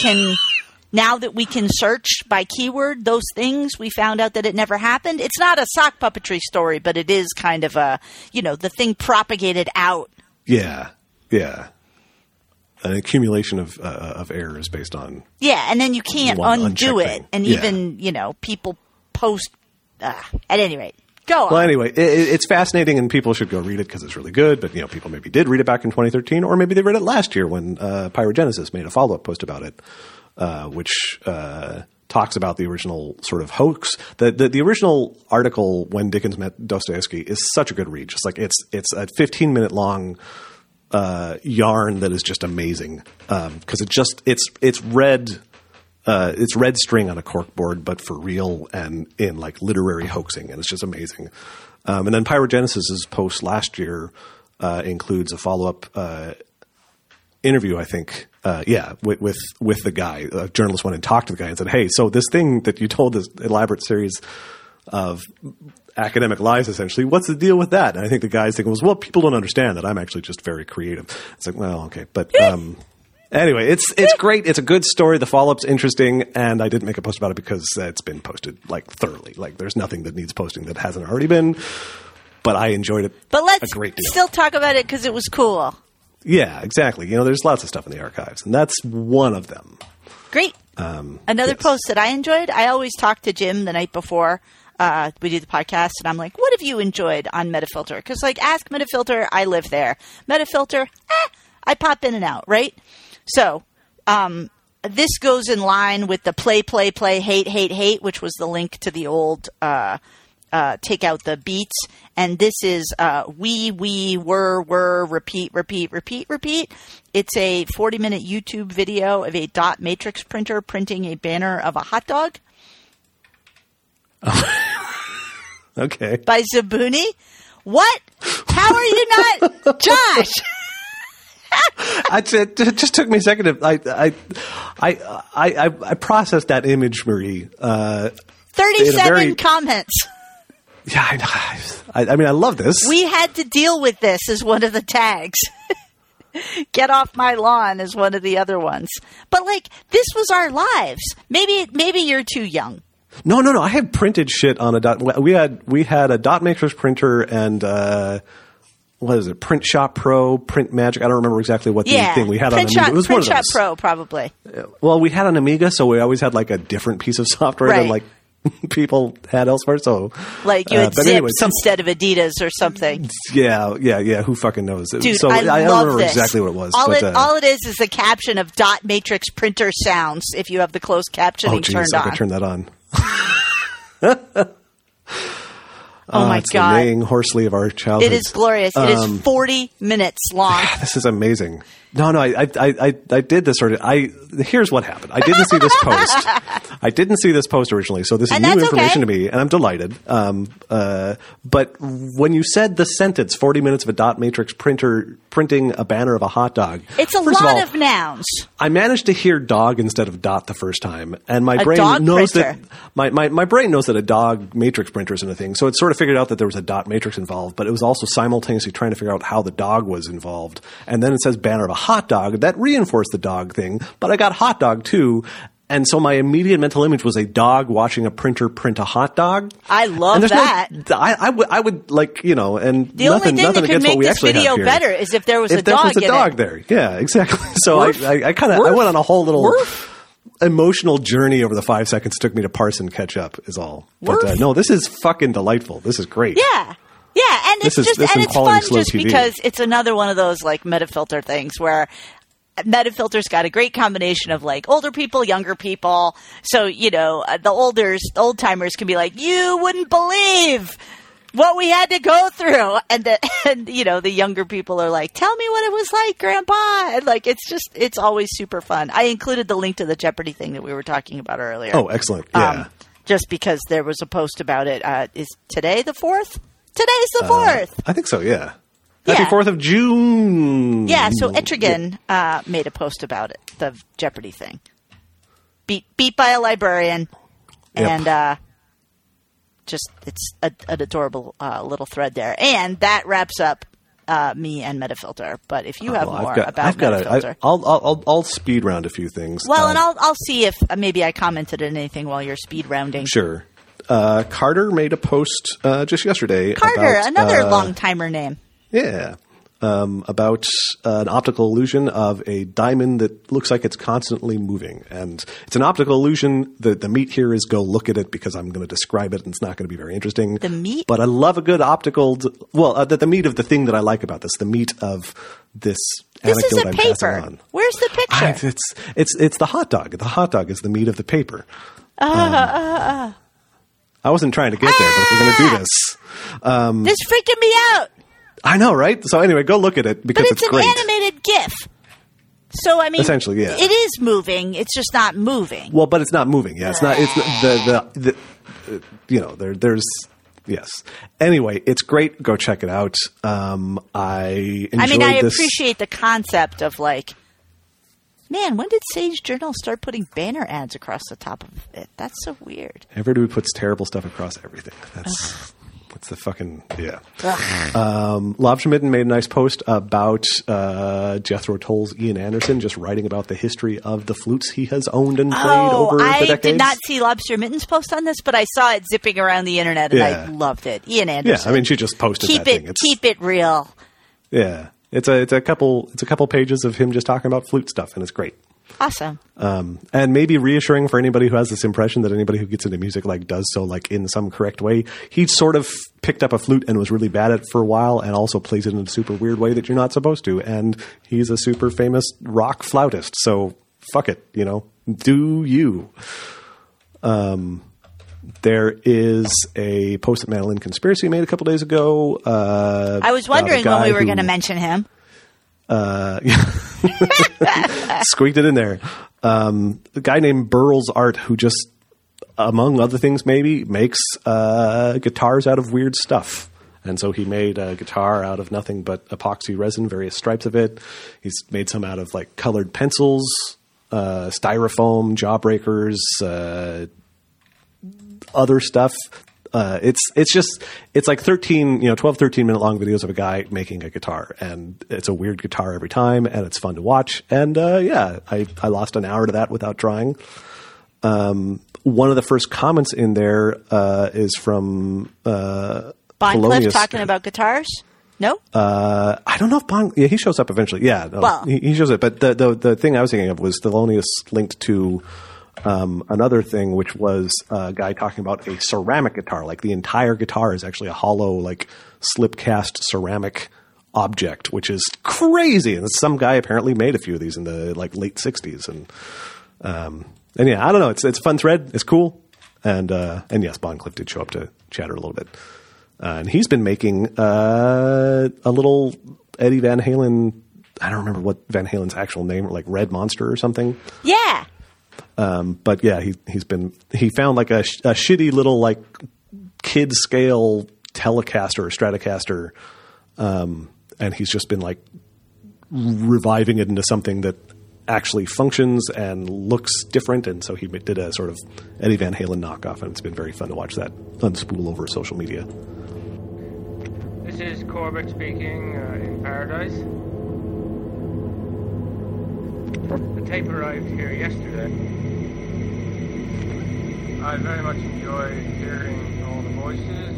that we can search by keyword those things, we found out that it never happened. It's not a sock puppetry story, but it is kind of a, the thing propagated out. Yeah. Yeah. An accumulation of errors based on. Yeah, and then you can't undo it. Thing. And even, people post. At any rate, go on. Well, anyway, it's fascinating and people should go read it because it's really good. But, people maybe did read it back in 2013, or maybe they read it last year when Pyrogenesis made a follow-up post about it, which talks about the original sort of hoax. The original article, When Dickens Met Dostoevsky, is such a good read. Just like it's a 15-minute long yarn that is just amazing because it's red string on a corkboard, but for real and in like literary hoaxing, and it's just amazing. And then Pyrogenesis's post last year includes a follow-up interview, I think. With the guy. A journalist went and talked to the guy and said, "Hey, so this thing that you told, this elaborate series of academic lies, essentially, what's the deal with that?" And I think the guy's thinking was, well, people don't understand that I'm actually just very creative. It's like, well, okay. But anyway, it's great. It's a good story. The follow-up's interesting. And I didn't make a post about it because it's been posted like thoroughly. Like there's nothing that needs posting that hasn't already been. But I enjoyed it a great deal. Still talk about it because it was cool. Yeah, exactly. There's lots of stuff in the archives, and that's one of them. Great. Another post that I enjoyed, I always talk to Jim the night before we do the podcast, and I'm like, what have you enjoyed on Metafilter? Because, like, Ask Metafilter, I live there. Metafilter, I pop in and out, right? So this goes in line with the play, hate, which was the link to the old take out the beats. And this is we, were, repeat. It's a 40-minute YouTube video of a dot matrix printer printing a banner of a hot dog. Okay. By Zabuni. What? How are you not, Josh? It just took me a second to I processed that image, Marie. 37 comments. Yeah, I mean, I love this. We had to deal with this as one of the tags. Get off my lawn is one of the other ones. But like, this was our lives. Maybe you're too young. No. I had printed shit on a dot. We had a dot matrix printer and what is it? Print Shop Pro, Print Magic. I don't remember exactly what the thing we had on Amiga. It was one of those. Print Shop Pro, probably. Well, we had an Amiga, so we always had like a different piece of software than like people had elsewhere. So like you had Zips instead of Adidas or something. Yeah. Who fucking knows? Dude, so I don't love remember this. exactly what it was. All it is a caption of dot matrix printer sounds if you have the closed captioning turned on. I could turn that on. Oh my it's God. The neighing hoarsely of our childhood. It is glorious. It is 40 minutes long. This is amazing. No, I did this here's what happened. I didn't see this post. I didn't see this post originally, so this is new information to me, and I'm delighted. But when you said the sentence, 40 minutes of a dot matrix printer printing a banner of a hot dog. It's a lot of nouns. I managed to hear dog instead of dot the first time, and my brain knows that my brain knows that a dog matrix printer isn't a thing, so it sort of figured out that there was a dot matrix involved, but it was also simultaneously trying to figure out how the dog was involved. And then it says banner of a hot dog. That reinforced the dog thing, but I got hot dog too. And so my immediate mental image was a dog watching a printer print a hot dog. I love that. I would like, and the only thing that could make this video better is if there was a dog there. Yeah, exactly. So I went on a whole little emotional journey over the 5 seconds it took me to parse and catch up is all. But no, this is fucking delightful. This is great. Yeah, and it's fun just because it's another one of those like Metafilter things where Metafilter's got a great combination of like older people, younger people. So, the old timers can be like, you wouldn't believe what we had to go through. And the younger people are like, tell me what it was like, Grandpa. And like, it's always super fun. I included the link to the Jeopardy thing that we were talking about earlier. Oh, excellent. Yeah. Just because there was a post about it. Is today the 4th? Today's the 4th. I think so, yeah. Happy 4th of June. Yeah, so Etrigan made a post about it, the Jeopardy thing. Beat by a librarian. Yep. And it's an adorable little thread there. And that wraps up me and Metafilter. But if you have more about Metafilter. I'll speed round a few things. Well, and I'll see if maybe I commented on anything while you're speed rounding. Sure. Carter made a post just yesterday. Carter, about, another long-timer name. Yeah. About an optical illusion of a diamond that looks like it's constantly moving. And it's an optical illusion. The meat here is go look at it because I'm going to describe it and it's not going to be very interesting. The meat? But I love a good optical the meat of the thing that I like about this, the meat of this anecdote is a I'm paper. passing on. Where's the picture? It's the hot dog. The hot dog is the meat of the paper. I wasn't trying to get there, but if we're going to do this. This is freaking me out. I know, right? So anyway, go look at it because it's great. But it's an animated GIF. So, I mean, essentially, yeah. It is moving. It's just not moving. Well, but it's not moving. Yeah, it's not. It's there's yes. Anyway, it's great. Go check it out. I appreciate the concept of like, man, when did Sage Journal start putting banner ads across the top of it? That's so weird. Everybody puts terrible stuff across everything. That's the fucking, yeah. Lobschmitten made a nice post about Jethro Tull's Ian Anderson just writing about the history of the flutes he has owned and played over the decades. I did not see Lobster Mitten's post on this, but I saw it zipping around the internet and I loved it. Ian Anderson. Yeah, I mean, she just posted that thing. Keep it real. Yeah. It's a couple pages of him just talking about flute stuff, and it's great. Awesome. And maybe reassuring for anybody who has this impression that anybody who gets into music does so in some correct way. He sort of picked up a flute and was really bad at it for a while, and also plays it in a super weird way that you're not supposed to. And he's a super famous rock flautist, so fuck it, do you? There is a post that Madeline Conspiracy made a couple days ago. I was wondering when we were going to mention him. Squeaked it in there. The guy named Burles Art, who just, among other things, maybe makes guitars out of weird stuff. And so he made a guitar out of nothing but epoxy resin, various stripes of it. He's made some out of colored pencils, styrofoam, jawbreakers, other stuff. It's like 12, 13 minute long videos of a guy making a guitar, and it's a weird guitar every time, and it's fun to watch. And I lost an hour to that without trying. One of the first comments in there is from Cliff talking about guitars. No, I don't know if Bond. Yeah, he shows up eventually. Yeah, no, well, he shows up. But the thing I was thinking of was Thelonious linked to another thing, which was a guy talking about a ceramic guitar. The entire guitar is actually a hollow, slip cast ceramic object, which is crazy. And some guy apparently made a few of these in the late 60s. And yeah, I don't know. It's a fun thread. It's cool. And yes, Bond Cliff did show up to chatter a little bit. And he's been making a little Eddie Van Halen. I don't remember what Van Halen's actual name, Red Monster or something. Yeah. But yeah, he found a shitty little kid scale Telecaster or Stratocaster, and he's just been reviving it into something that actually functions and looks different. And so he did a sort of Eddie Van Halen knockoff, and it's been very fun to watch that unspool over social media. This is Corbett speaking in Paradise. The tape arrived here yesterday. I very much enjoyed hearing all the voices.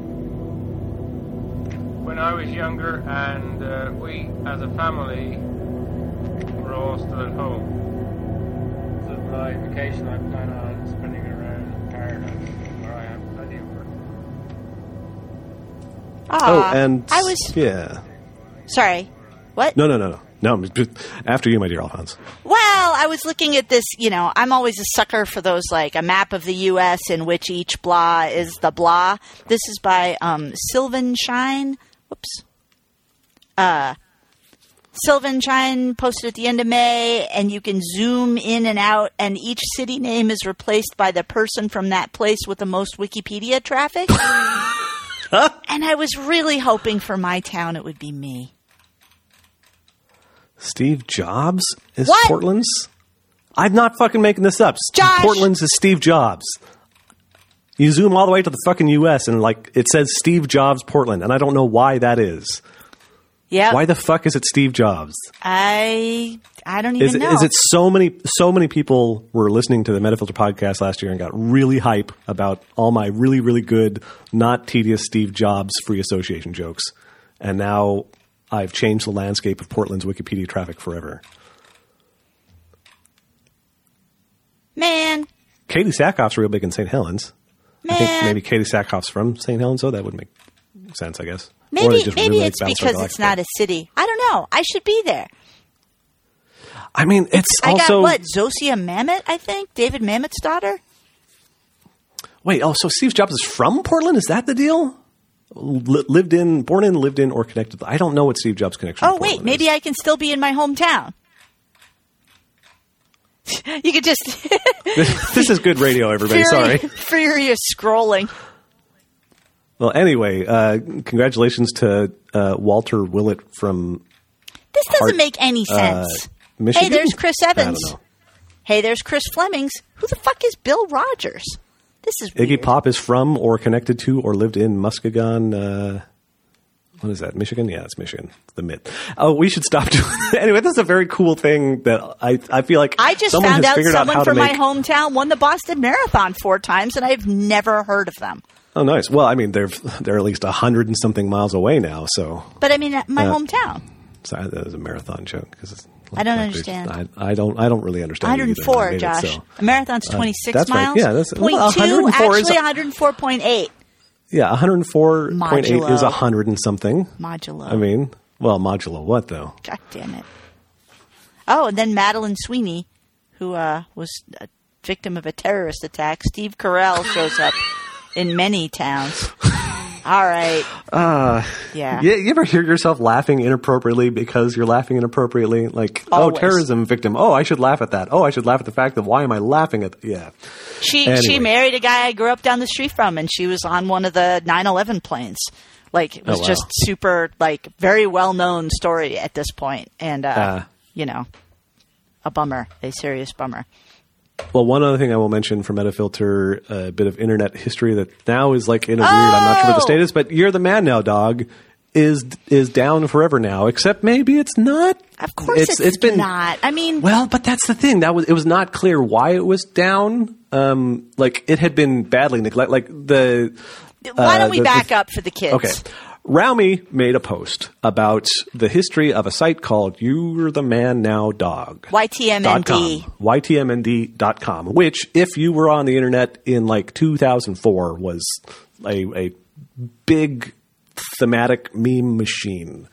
When I was younger, and we as a family were all still at home. So my vacation I plan on spending around Paradise, where I have plenty of work. And I was... Yeah. Sorry. What? No. No, after you, my dear Alphonse. Well, I was looking at this, I'm always a sucker for those, like a map of the U.S. in which each blah is the blah. This is by Sylvan Shine. Whoops. Sylvan Shine posted at the end of May, and you can zoom in and out, and each city name is replaced by the person from that place with the most Wikipedia traffic. And I was really hoping for my town it would be me. Steve Jobs is What? Portland's? I'm not fucking making this up. Josh! Portland's is Steve Jobs. You zoom all the way to the fucking U.S. and it says Steve Jobs Portland, and I don't know why that is. Yeah. Why the fuck is it Steve Jobs? I don't even know. Is it so many people were listening to the Metafilter podcast last year and got really hype about all my really, really good, not tedious Steve Jobs free association jokes, and now I've changed the landscape of Portland's Wikipedia traffic forever. Man. Katie Sackhoff's real big in St. Helens. Man. I think maybe Katie Sackhoff's from St. Helens, so that would make sense, I guess. Or they Maybe just really like it's Battlestar because it's Galactica. not a city. I don't know. I should be there. I mean, it's I also... got what? Zosia Mamet, I think? David Mamet's daughter? Wait, so Steve Jobs is from Portland? Is that the deal? Born in, lived in, or connected? I don't know what Steve Jobs' connection to Oh, Portland wait. Maybe is. I can still be in my hometown. You could just... This is good radio, everybody. Sorry. Furious scrolling. Well, anyway, congratulations to Walter Willett from This doesn't Hart, make any sense. Michigan. Hey, there's Chris Evans. I don't know. Hey, there's Chris Flemings. Who the fuck is Bill Rogers? This is weird. Iggy Pop is from or connected to or lived in Muskegon. What is that? Michigan? Yeah, it's Michigan. The myth. Oh, we should stop doing that. Anyway, this is a very cool thing that I feel like I just someone found has out figured someone out how to from make... my hometown won the Boston Marathon 4 times, and I've never heard of them. Oh, nice. Well, I mean, they're at least 100 and something miles away now, so... But I mean, my hometown. Sorry, that was a marathon joke. I don't understand. I don't really understand. 104, either. Josh. So. A marathon's 26 that's right. miles. Yeah, that's 0.2, 104 is actually 104.8. Yeah, 104.8 Modulo. is 100 and something. Modulo. I mean, well, modulo what, though? God damn it. Oh, and then Madeline Sweeney, who was a victim of a terrorist attack. Steve Carell shows up in many towns. All right. Yeah. You ever hear yourself laughing inappropriately because you're laughing inappropriately? Like, Always. Oh, terrorism victim. Oh, I should laugh at that. Oh, I should laugh at the fact that why am I laughing at... Yeah. She Anyway. married a guy I grew up down the street from, and she was on one of the 9/11 planes. Like, it was Oh, wow. just super, like, very well-known story at this point. And, you know, a bummer, a serious bummer. Well, one other thing I will mention for Metafilter, a bit of internet history that now is like in a weird, I'm not sure what the state is, but You're the Man Now, Dog is down forever now, except maybe it's not. Of course it's been not. I mean... Well, but that's the thing. It was not clear why it was down. Like it had been badly neglected. Like the... Why don't we back up for the kids? Okay. Roumi made a post about the history of a site called You're the Man Now Dog. YTMND. YTMND.com, which, if you were on the internet in like 2004, was a big thematic meme machine.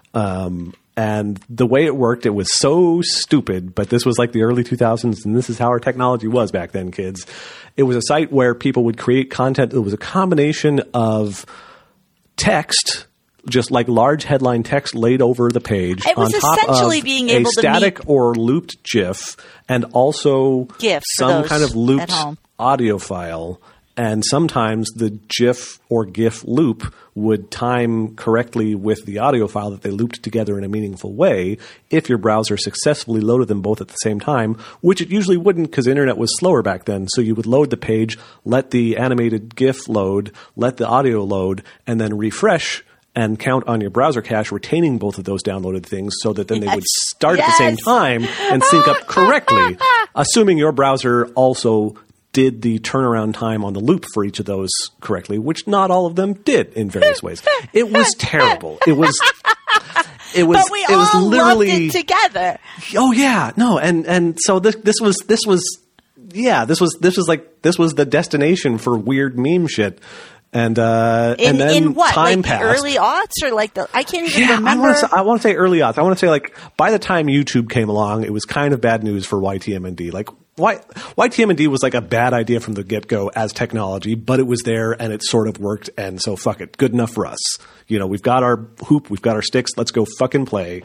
And the way it worked, it was so stupid, but this was like the early 2000s, and this is how our technology was back then, kids. It was a site where people would create content. It was a combination of text, just like large headline text laid over the page, It was on top essentially of being able a to static meet- or looped GIF, and also GIF for some those kind of looped at home. audio file. And sometimes the GIF or GIF loop would time correctly with the audio file that they looped together in a meaningful way if your browser successfully loaded them both at the same time, which it usually wouldn't because internet was slower back then. So you would load the page, let the animated GIF load, let the audio load, and then refresh and count on your browser cache, retaining both of those downloaded things so that then they would start at the same Yes. time and sync up correctly, assuming your browser also did the turnaround time on the loop for each of those correctly, which not all of them did in various ways. It was terrible. It was But we it was all literally loved it together. Oh yeah, no, and so this was the destination for weird meme shit. And then in what? time like passed. The early aughts or like I can't even remember. I want to say early aughts. I want to say like by the time YouTube came along, it was kind of bad news for YTMND. Like YTMND was like a bad idea from the get-go as technology, but it was there and it sort of worked. And so fuck it. Good enough for us. You know, we've got our hoop. We've got our sticks. Let's go fucking play.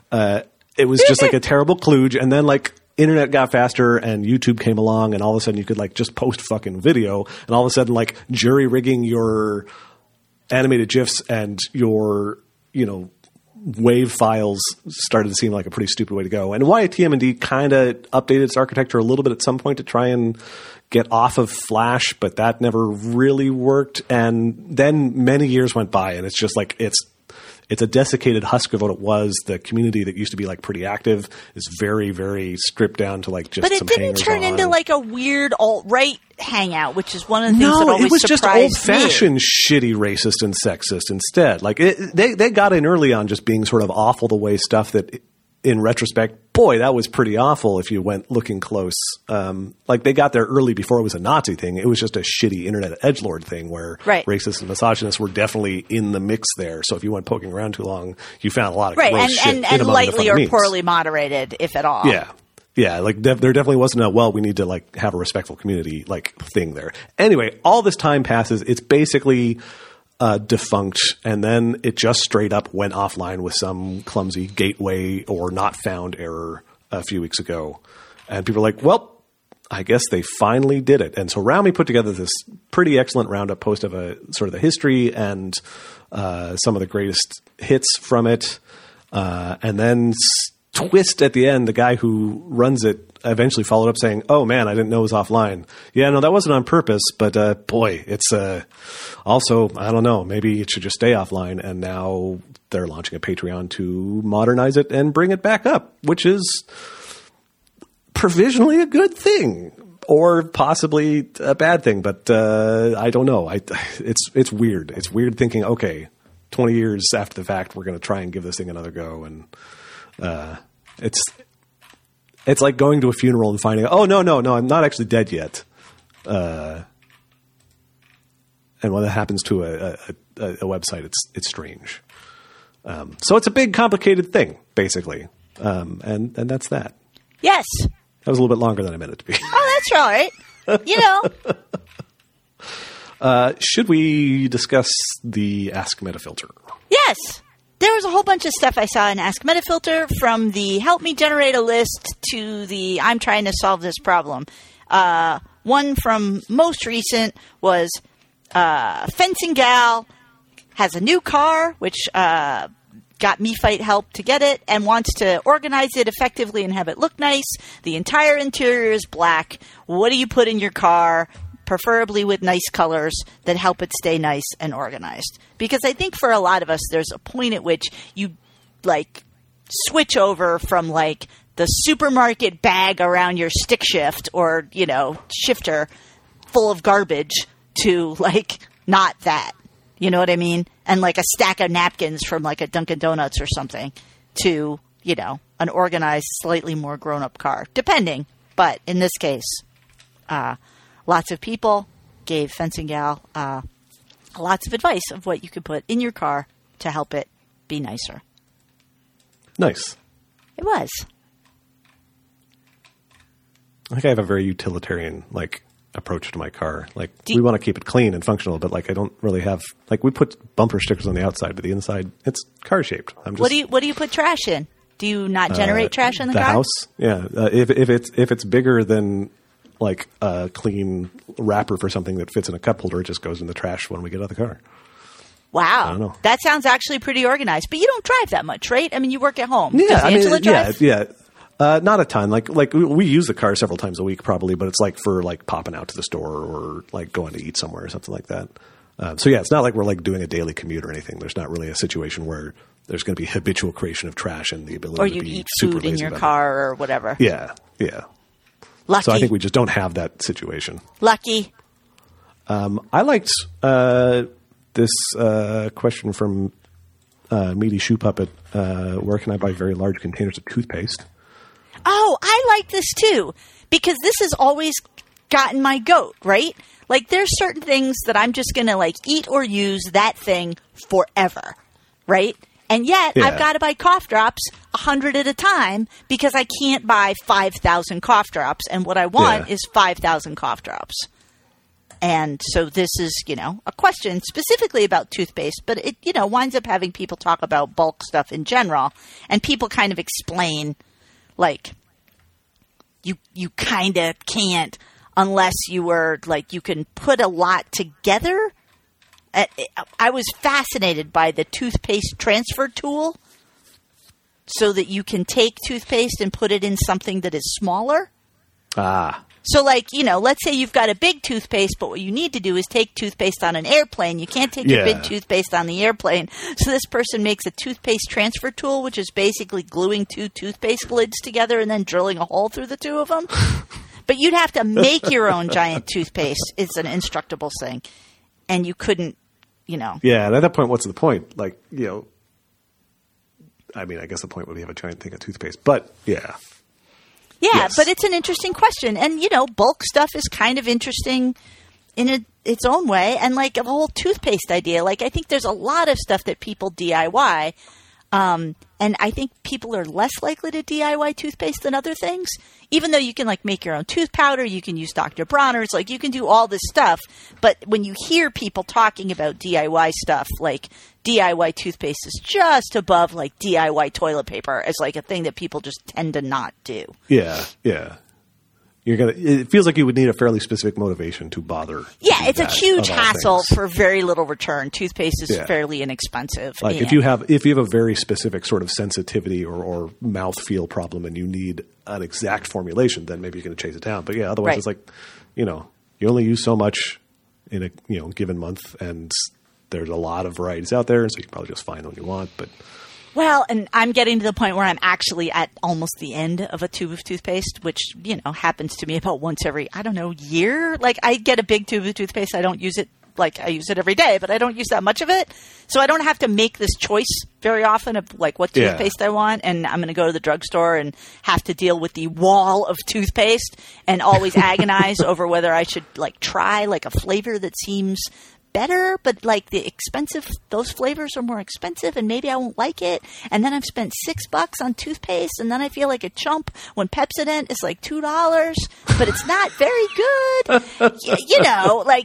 It was just like a terrible kludge. And then like internet got faster and YouTube came along and all of a sudden you could like just post fucking video and all of a sudden like jury rigging your animated GIFs and your, you know, wave files started to seem like a pretty stupid way to go. And YTMND kind of updated its architecture a little bit at some point to try and get off of Flash, but that never really worked. And then many years went by and it's just like it's a desiccated husk of what it was. The community that used to be like pretty active is very, very stripped down to like just But it some didn't turn hangers-on. into like a weird alt-right hangout, which is one of the things that No, always it was just surprised old-fashioned, shitty, racist, and sexist instead. Like they got in early on just being sort of awful the way stuff that, in retrospect, boy, that was pretty awful if you went looking close. Like they got there early before it was a Nazi thing. It was just a shitty internet edgelord thing where Right. racists and misogynists were definitely in the mix there. So if you went poking around too long, you found a lot of me. Right, gross shit and in among the lightly fun or memes. poorly moderated, if at all. Yeah. Yeah, like there definitely wasn't a, well, we need to like have a respectful community like thing there. Anyway, all this time passes. It's basically defunct, and then it just straight up went offline with some clumsy gateway or not found error a few weeks ago. And people are like, well, I guess they finally did it. And so Rami put together this pretty excellent roundup post of a sort of the history and some of the greatest hits from it. And then twist at the end, the guy who runs it eventually followed up saying, oh man, I didn't know it was offline. Yeah, no, that wasn't on purpose, but boy, it's also, I don't know, maybe it should just stay offline. And now they're launching a Patreon to modernize it and bring it back up, which is provisionally a good thing or possibly a bad thing, but I don't know. It's weird. It's weird thinking, okay, 20 years after the fact, we're going to try and give this thing another go. And it's like going to a funeral and finding, oh, no, I'm not actually dead yet. And when that happens to a website, it's strange. So it's a big, complicated thing, basically. And that's that. Yes. That was a little bit longer than I meant it to be. Oh, that's all right. You know. Should we discuss the Ask Metafilter? Yes. There was a whole bunch of stuff I saw in Ask Metafilter, from the help me generate a list to the I'm trying to solve this problem. One from most recent was Fencing Gal has a new car, which got MeFight help to get it, and wants to organize it effectively and have it look nice. The entire interior is black. What do you put in your car? Preferably with nice colors that help it stay nice and organized. Because I think for a lot of us, there's a point at which you like switch over from like the supermarket bag around your stick shift or, you know, shifter full of garbage to like not that. You know what I mean? And like a stack of napkins from like a Dunkin' Donuts or something to, you know, an organized, slightly more grown-up car. Depending. But in this case, lots of people gave Fencing Gal lots of advice of what you could put in your car to help it be nicer. Nice. It was. I think I have a very utilitarian, like, approach to my car. Like, we want to keep it clean and functional, but, like, I don't really have... Like, we put bumper stickers on the outside, but the inside, it's car-shaped. I'm just... What do you put trash in? Do you not generate trash in the car? The house? Yeah. If it's bigger than... like a clean wrapper for something that fits in a cup holder, it just goes in the trash when we get out of the car. Wow. I don't know. That sounds actually pretty organized. But you don't drive that much, right? I mean, you work at home. Yeah, Does Angela drive? Yeah. Not a ton. Like we use the car several times a week probably, but it's like for like popping out to the store or like going to eat somewhere or something like that. So yeah, it's not like we're like doing a daily commute or anything. There's not really a situation where there's going to be habitual creation of trash and the ability Or to you be eat super food in lazy your about it. car or whatever. Yeah. Lucky. So I think we just don't have that situation. Lucky. I liked this question from Meaty Shoe Puppet. Where can I buy very large containers of toothpaste? Oh, I like this too, because this has always gotten my goat, right? Like, there's certain things that I'm just going to, like, eat or use that thing forever, right? And yet, I've got to buy cough drops 100 at a time because I can't buy 5,000 cough drops. And what I want is 5,000 cough drops. And so this is, a question specifically about toothpaste, but it, winds up having people talk about bulk stuff in general. And people kind of explain, like, you kind of can't unless you were, like, you can put a lot together. I was fascinated by the toothpaste transfer tool so that you can take toothpaste and put it in something that is smaller. So, like, let's say you've got a big toothpaste, but what you need to do is take toothpaste on an airplane. You can't take your big toothpaste on the airplane. So this person makes a toothpaste transfer tool, which is basically gluing two toothpaste lids together and then drilling a hole through the two of them. But you'd have to make your own giant toothpaste. It's an instructable thing. And you couldn't, Yeah, and at that point, what's the point? Like, I mean, I guess the point would be have a giant thing of toothpaste. But, yeah. Yeah, Yes. but it's an interesting question. And, bulk stuff is kind of interesting in its own way. And, like, the whole toothpaste idea, like, I think there's a lot of stuff that people DIY. And I think people are less likely to DIY toothpaste than other things. Even though you can, like, make your own tooth powder, you can use Dr. Bronner's, like, you can do all this stuff. But when you hear people talking about DIY stuff, like, DIY toothpaste is just above, like, DIY toilet paper as, like, a thing that people just tend to not do. Yeah. It feels like you would need a fairly specific motivation to bother. Yeah, it's a huge of all hassle things. for very little return. Toothpaste is fairly inexpensive. Like, if you have a very specific sort of sensitivity or mouthfeel problem and you need an exact formulation, then maybe you're going to chase it down. But yeah, otherwise it's like, you only use so much in a given month, and there's a lot of varieties out there, and so you can probably just find the one you want. But well, and I'm getting to the point where I'm actually at almost the end of a tube of toothpaste, which, happens to me about once every, year. Like, I get a big tube of toothpaste. I don't use it, like, I use it every day, but I don't use that much of it. So I don't have to make this choice very often of, like, what toothpaste I want. And I'm going to go to the drugstore and have to deal with the wall of toothpaste and always agonize over whether I should, like, try, like, a flavor that seems better, but, like, those flavors are more expensive and maybe I won't like it. And then I've spent $6 on toothpaste, and then I feel like a chump when Pepsodent is like $2, but it's not very good.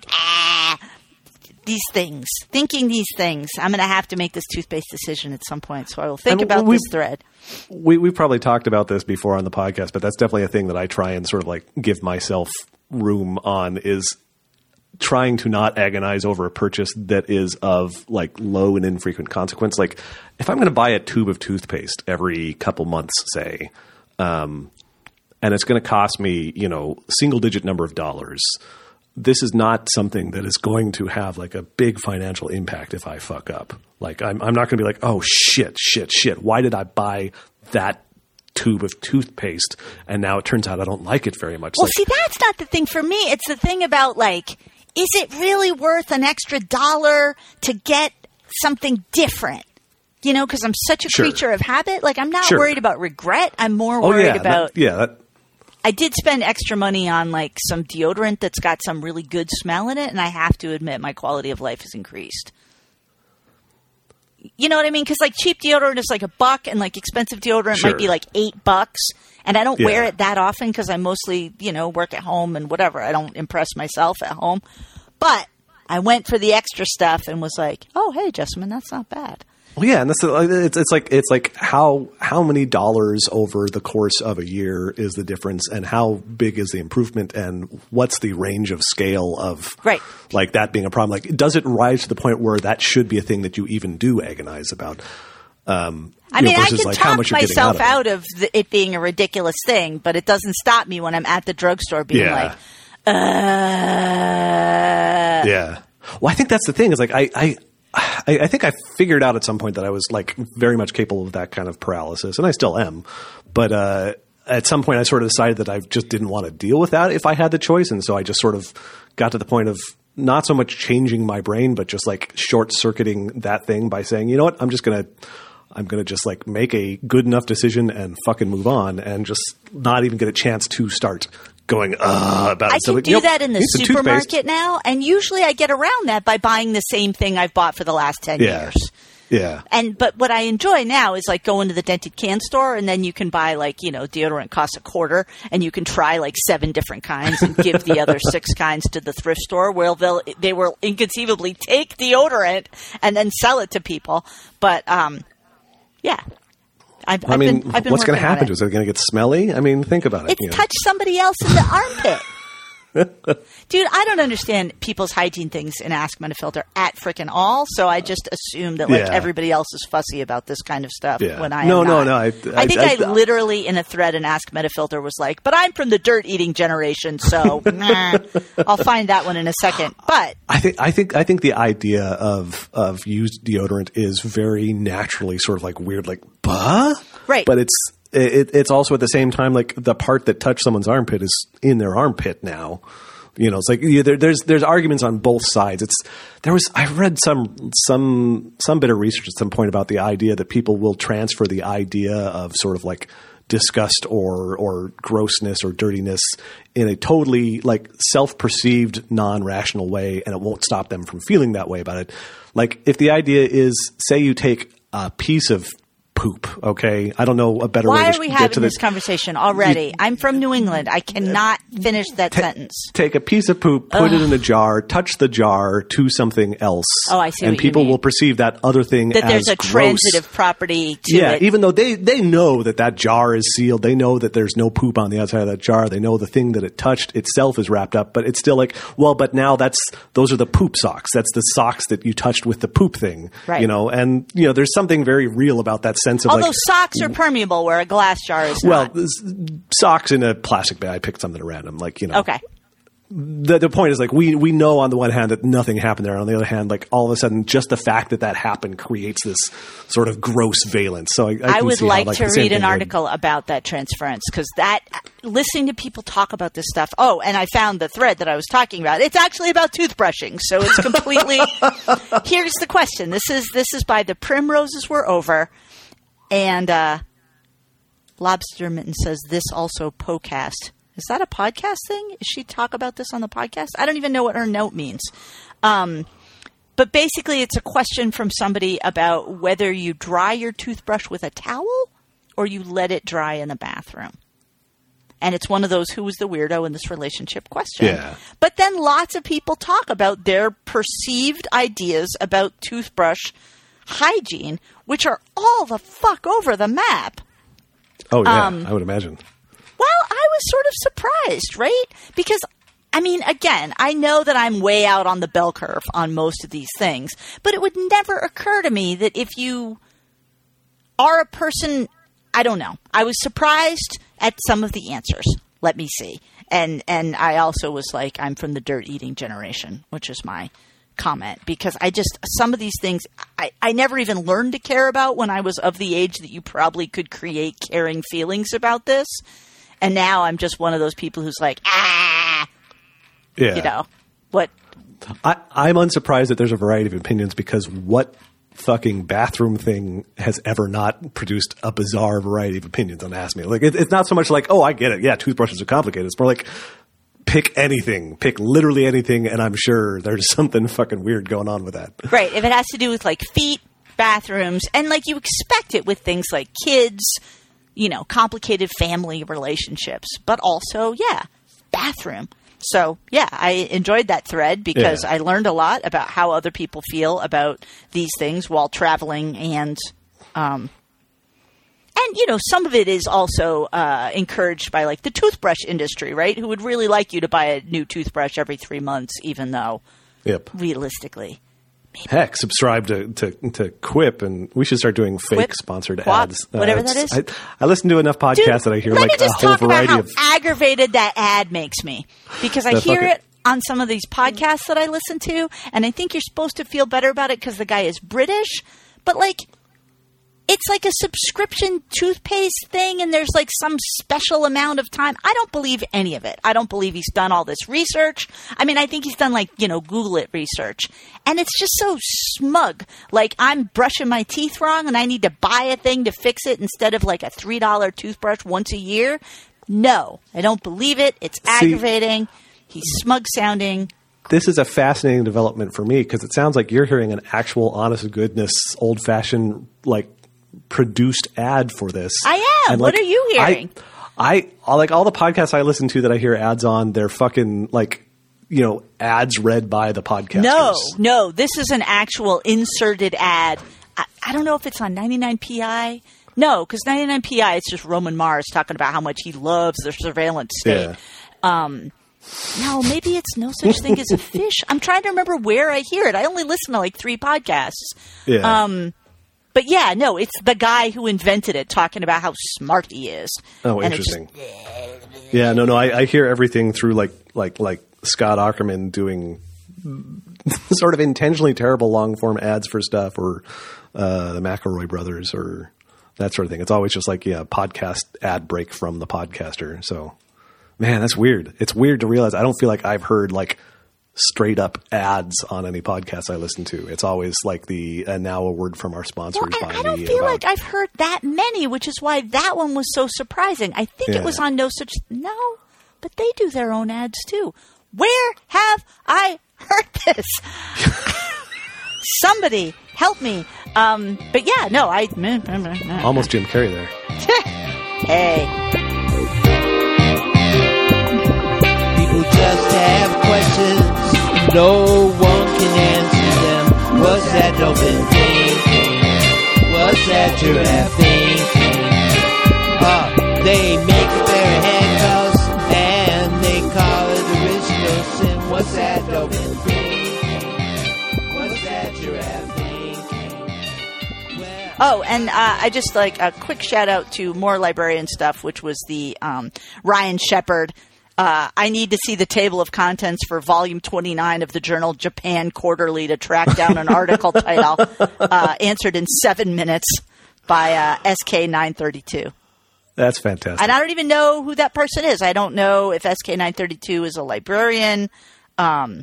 Thinking these things. I'm going to have to make this toothpaste decision at some point, so I will think about this thread. We've probably talked about this before on the podcast, but that's definitely a thing that I try and sort of, like, give myself room on, is trying to not agonize over a purchase that is of, like, low and infrequent consequence. Like, if I'm going to buy a tube of toothpaste every couple months, say, and it's going to cost me, single digit number of dollars, this is not something that is going to have, like, a big financial impact if I fuck up. Like, I'm not going to be like, oh, shit. Why did I buy that tube of toothpaste? And now it turns out I don't like it very much. Well, see, that's not the thing for me. It's the thing about, like, is it really worth an extra $1 to get something different? Because I'm such a creature of habit. Like, I'm not worried about regret. I'm more worried about... I did spend extra money on, like, some deodorant that's got some really good smell in it, and I have to admit my quality of life has increased. You know what I mean? Because, like, cheap deodorant is like $1, and, like, expensive deodorant might be like $8. And I don't wear it that often because I mostly, work at home and whatever. I don't impress myself at home. But I went for the extra stuff and was like, oh, hey, Jessamine, that's not bad. Well, yeah, and it's like how many dollars over the course of a year is the difference, and how big is the improvement, and what's the range of scale of like that being a problem? Like, does it rise to the point where that should be a thing that you even do agonize about? I mean, I can talk myself out of it being a ridiculous thing, but it doesn't stop me when I'm at the drugstore being like, yeah. Well, I think that's the thing is, like, I think I figured out at some point that I was, like, very much capable of that kind of paralysis, and I still am. But at some point I sort of decided that I just didn't want to deal with that if I had the choice, and so I just sort of got to the point of not so much changing my brain, but just, like, short-circuiting that thing by saying, you know what, I'm I'm going to just like make a good enough decision and fucking move on and just not even get a chance to start going about it. I So, can like, do you know, that in the need some toothpaste. supermarket now, and usually I get around that by buying the same thing I've bought for the last 10 years. Yeah. But what I enjoy now is like going to the dented can store, and then you can buy like, you know, deodorant costs $0.25, and you can try like 7 different kinds and give the other 6 kinds to the thrift store, where they will inconceivably take deodorant and then sell it to people. But yeah. I've been what's going working to on happen? it. Is it going to get smelly? I mean, think about it. It's you know. touch somebody else in the armpit. Dude, I don't understand people's hygiene things in Ask Metafilter at frickin' all, so I just assume that like Yeah. everybody else is fussy about this kind of stuff Yeah. when I No, am no, not. no, I think I literally in a thread in Ask Metafilter was like, but I'm from the dirt eating generation, so nah. I'll find that one in a second. But I think the idea of used deodorant is very naturally sort of like weird, like Right. But it's also at the same time like the part that touched someone's armpit is in their armpit now. You know, it's like there's arguments on both sides. I read some bit of research at some point about the idea that people will transfer the idea of sort of like disgust or grossness or dirtiness in a totally like self-perceived non-rational way, and it won't stop them from feeling that way about it. Like if the idea is, say you take a piece of poop, okay? I don't know a better way why to are we get having to this conversation already? I'm from New England. I cannot finish that sentence. Take a piece of poop, put it in a jar, touch the jar to something else. Oh, I see and what you people mean. will perceive that other thing That as there's a gross. transitive property to Yeah, it. even though they know that jar is sealed, they know that there's no poop on the outside of that jar. They know the thing that it touched itself is wrapped up, but it's still like, well, but now those are the poop socks. That's the socks that you touched with the poop thing, Right. You know. And you know, there's something very real about that sense of Although like, socks are permeable where a glass jar is well, not. socks in a plastic bag. I picked something at random, like you know. Okay. The point is like we know on the one hand that nothing happened there, and on the other hand, like all of a sudden, just the fact that happened creates this sort of gross valence. So I can would see how, like like, to the same read an thing would- article about that transference, because listening to people talk about this stuff. Oh, and I found the thread that I was talking about. It's actually about toothbrushing, so it's completely. Here's the question. This is by The Primroses Were Over, and Lobster Mitten says this also podcast. Is that a podcast thing? Is she talk about this on the podcast? I don't even know what her note means. But basically, it's a question from somebody about whether you dry your toothbrush with a towel or you let it dry in the bathroom. And it's one of those who was the weirdo in this relationship question. Yeah. But then lots of people talk about their perceived ideas about toothbrush hygiene, which are all the fuck over the map. Oh yeah, I would imagine. Well, I was sort of surprised, right? Because, I mean, again, I know that I'm way out on the bell curve on most of these things, but it would never occur to me that if you are a person, I don't know. I was surprised at some of the answers. Let me see. And I also was like, I'm from the dirt eating generation, which is my comment, because some of these things I never even learned to care about when I was of the age that you probably could create caring feelings about this. And now I'm just one of those people who's like, Yeah. you know, what? I'm unsurprised that there's a variety of opinions, because what fucking bathroom thing has ever not produced a bizarre variety of opinions on Ask Me? Like, it's not so much like, oh, I get it. Yeah, toothbrushes are complicated. It's more like, pick anything. Pick literally anything, and I'm sure there's something fucking weird going on with that. Right. If it has to do with like feet, bathrooms, and like you expect it with things like kids, you know, complicated family relationships, but also, yeah, bathroom. So, yeah, I enjoyed that thread because I learned a lot about how other people feel about these things while traveling, and you know, some of it is also encouraged by like the toothbrush industry, right? Who would really like you to buy a new toothbrush every 3 months, even though realistically. Heck, subscribe to Quip, and we should start doing fake sponsored Quap, ads. whatever that is. I listen to enough podcasts that I hear like a whole variety of. Let me just talk about how aggravated that ad makes me, because I hear it on some of these podcasts that I listen to, and I think you're supposed to feel better about it because the guy is British, but like, it's like a subscription toothpaste thing and there's like some special amount of time. I don't believe any of it. I don't believe he's done all this research. I mean, I think he's done like, Google it research. And it's just so smug. Like I'm brushing my teeth wrong and I need to buy a thing to fix it instead of like a $3 toothbrush once a year. No, I don't believe it. It's aggravating. He's smug sounding. This is a fascinating development for me because it sounds like you're hearing an actual honest to goodness, old fashioned, like produced ad for this. I am. And, what are you hearing? I like all the podcasts I listen to that I hear ads on, they're fucking like, ads read by the podcasters. No, this is an actual inserted ad. I don't know if it's on 99PI. No, because 99PI, it's just Roman Mars talking about how much he loves the surveillance state. Yeah. No, maybe it's No Such Thing as a Fish. I'm trying to remember where I hear it. I only listen to like 3 podcasts. Yeah. But yeah, no, it's the guy who invented it talking about how smart he is. Oh, interesting. Yeah, no, I hear everything through like Scott Aukerman doing sort of intentionally terrible long form ads for stuff, or the McElroy brothers, or that sort of thing. It's always just like podcast ad break from the podcaster. So, man, that's weird. It's weird to realize I don't feel like I've heard like straight up ads on any podcast I listen to. It's always like now a word from our sponsors. Well, and I don't feel like I've heard that many, which is why that one was so surprising. I think it was on No, but they do their own ads too. Where have I heard this? Somebody help me. But yeah, no, almost Jim Carrey there. Hey. People just have questions. No one can answer them. What's that dope been thinking? What's that giraffe thinking? They make a bear handcuffs and they call it original sin. What's that dope been thinking? What's that giraffe thinking? Oh, and I just like a quick shout out to More Librarian Stuff, which was the Ryan Shepard. I need to see the table of contents for volume 29 of the journal Japan Quarterly to track down an article title answered in 7 minutes by SK932. That's fantastic. And I don't even know who that person is. I don't know if SK932 is a librarian. Yeah,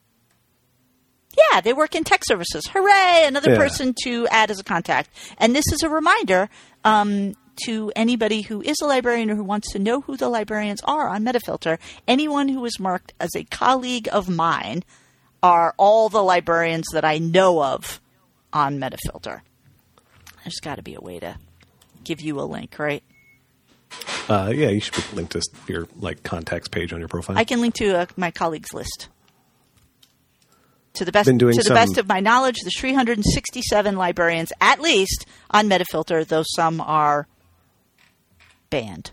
they work in tech services. Hooray! Another person to add as a contact. And this is a reminder to anybody who is a librarian or who wants to know who the librarians are on Metafilter. Anyone who is marked as a colleague of mine are all the librarians that I know of on Metafilter. There's got to be a way to give you a link, right? Yeah, you should link to your contacts page on your profile. I can link to my colleagues list. To the best of my knowledge, there's 367 librarians, at least, on Metafilter, though some are banned.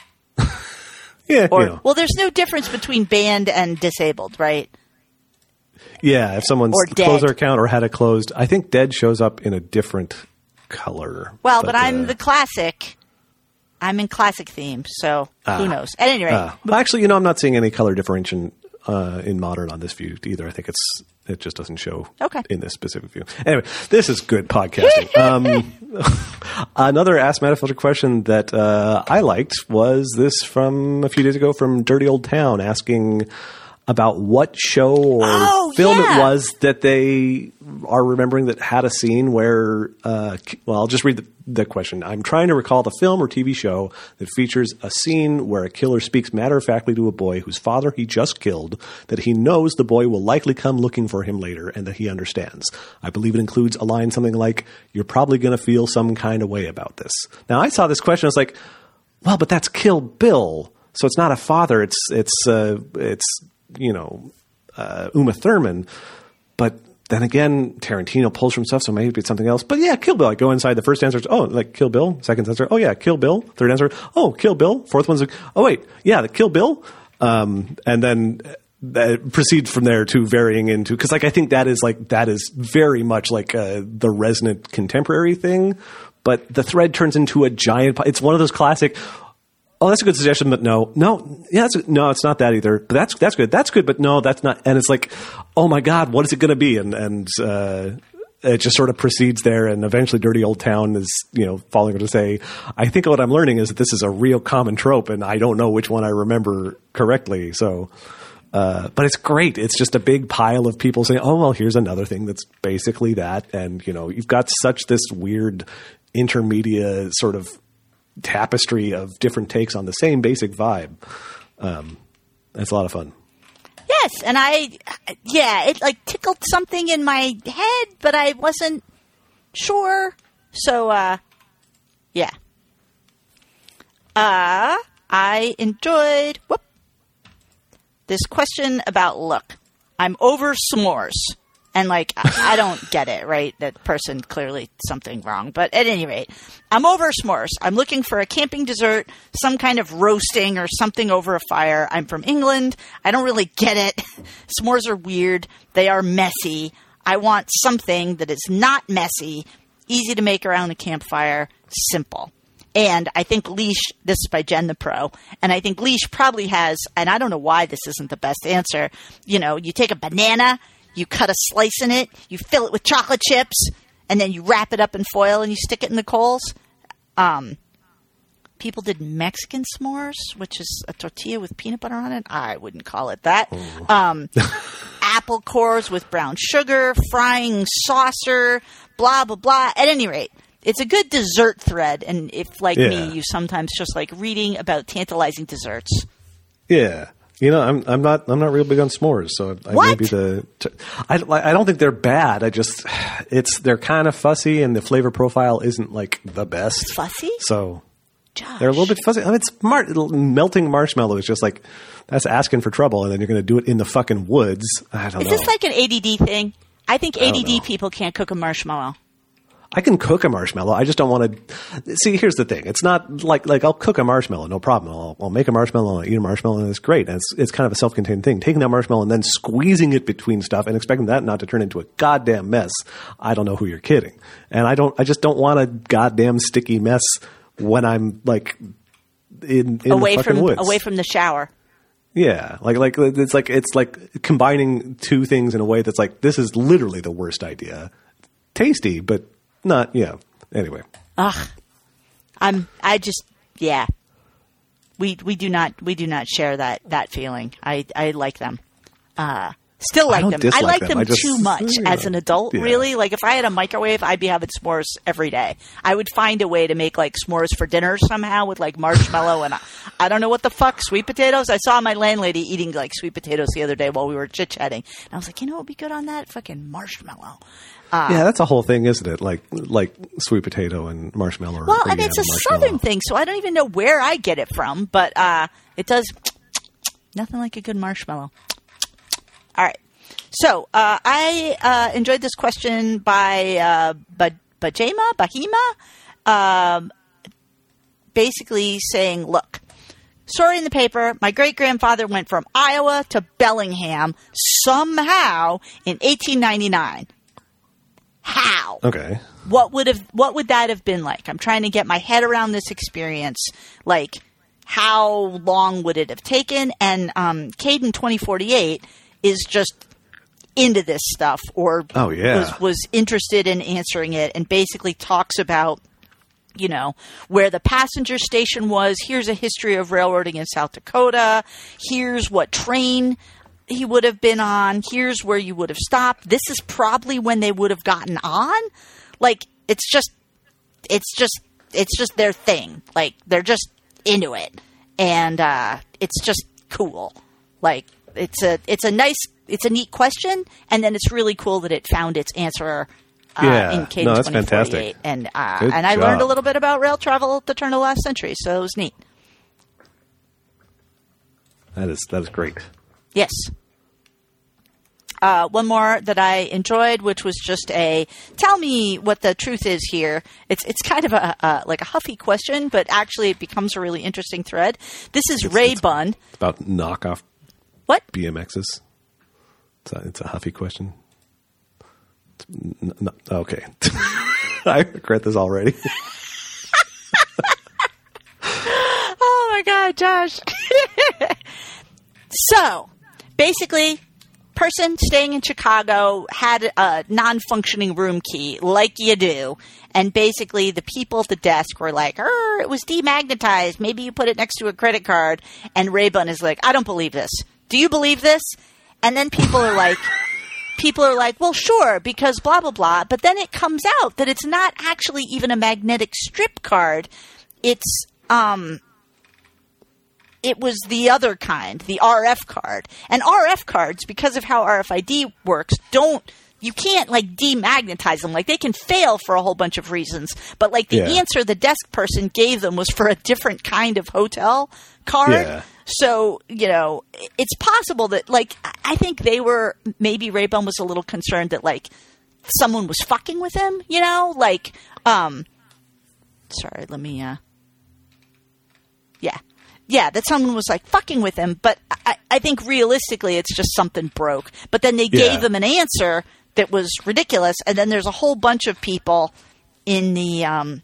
Well, there's no difference between banned and disabled, right? Yeah, if someone's closed their account or had it closed, I think dead shows up in a different color. Well, but I'm the classic. I'm in classic theme, so who knows? At any rate. Well, actually, I'm not seeing any color differentiation in modern on this view either. I think it just doesn't show in this specific view. Anyway, this is good podcasting. Another Ask Metafilter question that I liked was this from a few days ago from Dirty Old Town, asking about what show or film it was that they are remembering that had a scene where, I'll just read the question. I'm trying to recall the film or TV show that features a scene where a killer speaks matter-of-factly to a boy whose father he just killed, that he knows the boy will likely come looking for him later and that he understands. I believe it includes a line something like, "You're probably going to feel some kind of way about this." Now, I saw this question. I was like, well, but that's Kill Bill. So it's not a father. It's Uma Thurman. But then again, Tarantino pulls from stuff, so maybe it's something else. But yeah, Kill Bill. I go inside. The first answer is, Kill Bill. Second answer, Kill Bill. Third answer, Kill Bill. Fourth one's like, the Kill Bill. And then proceed from there to varying into, because I think that is very much the resonant contemporary thing. But the thread turns into a giant. It's one of those classic. Oh, that's a good suggestion, but no, it's not that either. But that's good, but no, that's not. And it's like, oh my God, what is it going to be? And it just sort of proceeds there, and eventually Dirty Old Town is, falling to say, I think what I'm learning is that this is a real common trope, and I don't know which one I remember correctly. So, but it's great. It's just a big pile of people saying, oh, well, here's another thing that's basically that. And, you've got such this weird intermediate sort of tapestry of different takes on the same basic vibe. It's a lot of fun. Yes, and it like tickled something in my head, but I wasn't sure. So, yeah. I enjoyed this question about look. I'm over s'mores. And, like, I don't get it, right? That person clearly something wrong. But at any rate, I'm over s'mores. I'm looking for a camping dessert, some kind of roasting or something over a fire. I'm from England. I don't really get it. S'mores are weird. They are messy. I want something that is not messy, easy to make around a campfire, simple. And I think Leash, this is by Jen the Pro, and I think Leash probably has, and I don't know why this isn't the best answer, you take a banana, you cut a slice in it, you fill it with chocolate chips, and then you wrap it up in foil and you stick it in the coals. People did Mexican s'mores, which is a tortilla with peanut butter on it. I wouldn't call it that. Apple cores with brown sugar, frying saucer, blah, blah, blah. At any rate, it's a good dessert thread. And if, like me, you sometimes just like reading about tantalizing desserts. Yeah. I'm not real big on s'mores, so I may be I don't think they're bad. They're kind of fussy, and the flavor profile isn't like the best. Fussy? So Josh. They're a little bit fuzzy. I mean, melting marshmallow is just like, that's asking for trouble, and then you're going to do it in the fucking woods. I don't know. Is this like an ADD thing? I think ADD people can't cook a marshmallow. I can cook a marshmallow. I just don't want to. See, here's the thing. It's not like I'll cook a marshmallow, no problem. I'll make a marshmallow, I'll eat a marshmallow, and it's great. And it's kind of a self-contained thing. Taking that marshmallow and then squeezing it between stuff and expecting that not to turn into a goddamn mess. I don't know who you're kidding. And I just don't want a goddamn sticky mess when I'm like in the fucking woods, away from the shower. Yeah, it's like combining two things in a way that's like, this is literally the worst idea. Tasty, but not, anyway. Ugh. We do not share that feeling. I like them. Still like them. I like them too much as an adult, really. Like, if I had a microwave, I'd be having s'mores every day. I would find a way to make, like, s'mores for dinner somehow with, like, marshmallow and I don't know what the fuck, sweet potatoes. I saw my landlady eating, like, sweet potatoes the other day while we were chit-chatting. And I was like, what would be good on that? Fucking marshmallow. Yeah, that's a whole thing, isn't it? Like sweet potato and marshmallow. Well, and it's a southern thing, so I don't even know where I get it from, but it does nothing like a good marshmallow. All right. So I enjoyed this question by Bahima, basically saying, look, story in the paper, my great-grandfather went from Iowa to Bellingham somehow in 1899. How? Okay. What would that have been like? I'm trying to get my head around this experience. Like, how long would it have taken? And Caden 2048 is just into this stuff, or was interested in answering it, and basically talks about, where the passenger station was. Here's a history of railroading in South Dakota. Here's what train he would have been on. Here's where you would have stopped. This is probably when they would have gotten on. Like, it's just their thing. Like, they're just into it, and it's just cool. Like, it's a neat question, and then it's really cool that it found its answer in Caden 2048. Fantastic. And I learned a little bit about rail travel at the turn of the last century, so it was neat. That is great. Yes. One more that I enjoyed, which was just tell me what the truth is here. It's kind of like a huffy question, but actually it becomes a really interesting thread. This is Ray Bunn. About knockoff what? BMXs. It's a huffy question. Okay. I regret this already. Oh my God, Josh. So, basically, person staying in Chicago had a non-functioning room key, like you do. And basically the people at the desk were like, it was demagnetized. Maybe you put it next to a credit card. And Ray-Ban is like, I don't believe this. Do you believe this? And then people are like, well, sure, because blah, blah, blah. But then it comes out that it's not actually even a magnetic strip card. It's, it was the other kind, the RF card. And RF cards, because of how RFID works, you can't like demagnetize them. Like they can fail for a whole bunch of reasons. But like the answer the desk person gave them was for a different kind of hotel card. Yeah. So, it's possible that like, I think maybe Ray-Ban was a little concerned that like someone was fucking with him, like, sorry, let me, that someone was like fucking with him. But I think realistically it's just something broke. But then they gave them an answer that was ridiculous. And then there's a whole bunch of people in the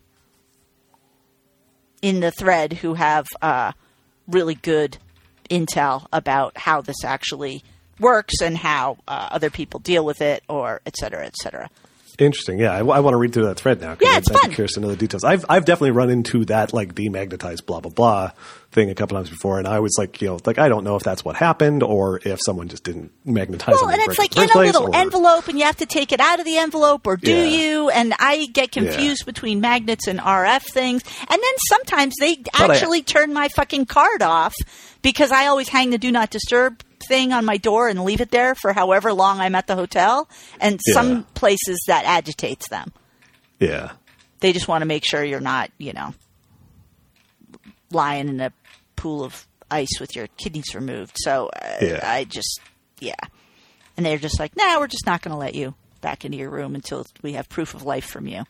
thread who have really good intel about how this actually works and how other people deal with it, or et cetera, et cetera. Interesting. Yeah, I want to read through that thread now. Yeah, it's fun. I'm curious to know the details. I've definitely run into that like demagnetized blah blah blah thing a couple times before, and I was like, I don't know if that's what happened or if someone just didn't magnetize. Well, and it's like in a little envelope, and you have to take it out of the envelope, or do you? And I get confused between magnets and RF things, and then sometimes they actually turn my fucking card off because I always hang the do not disturb thing on my door and leave it there for however long I'm at the hotel. And some places that agitates them. Yeah. They just want to make sure you're not, lying in a pool of ice with your kidneys removed. So I just, And they're just like, nah, we're just not going to let you back into your room until we have proof of life from you.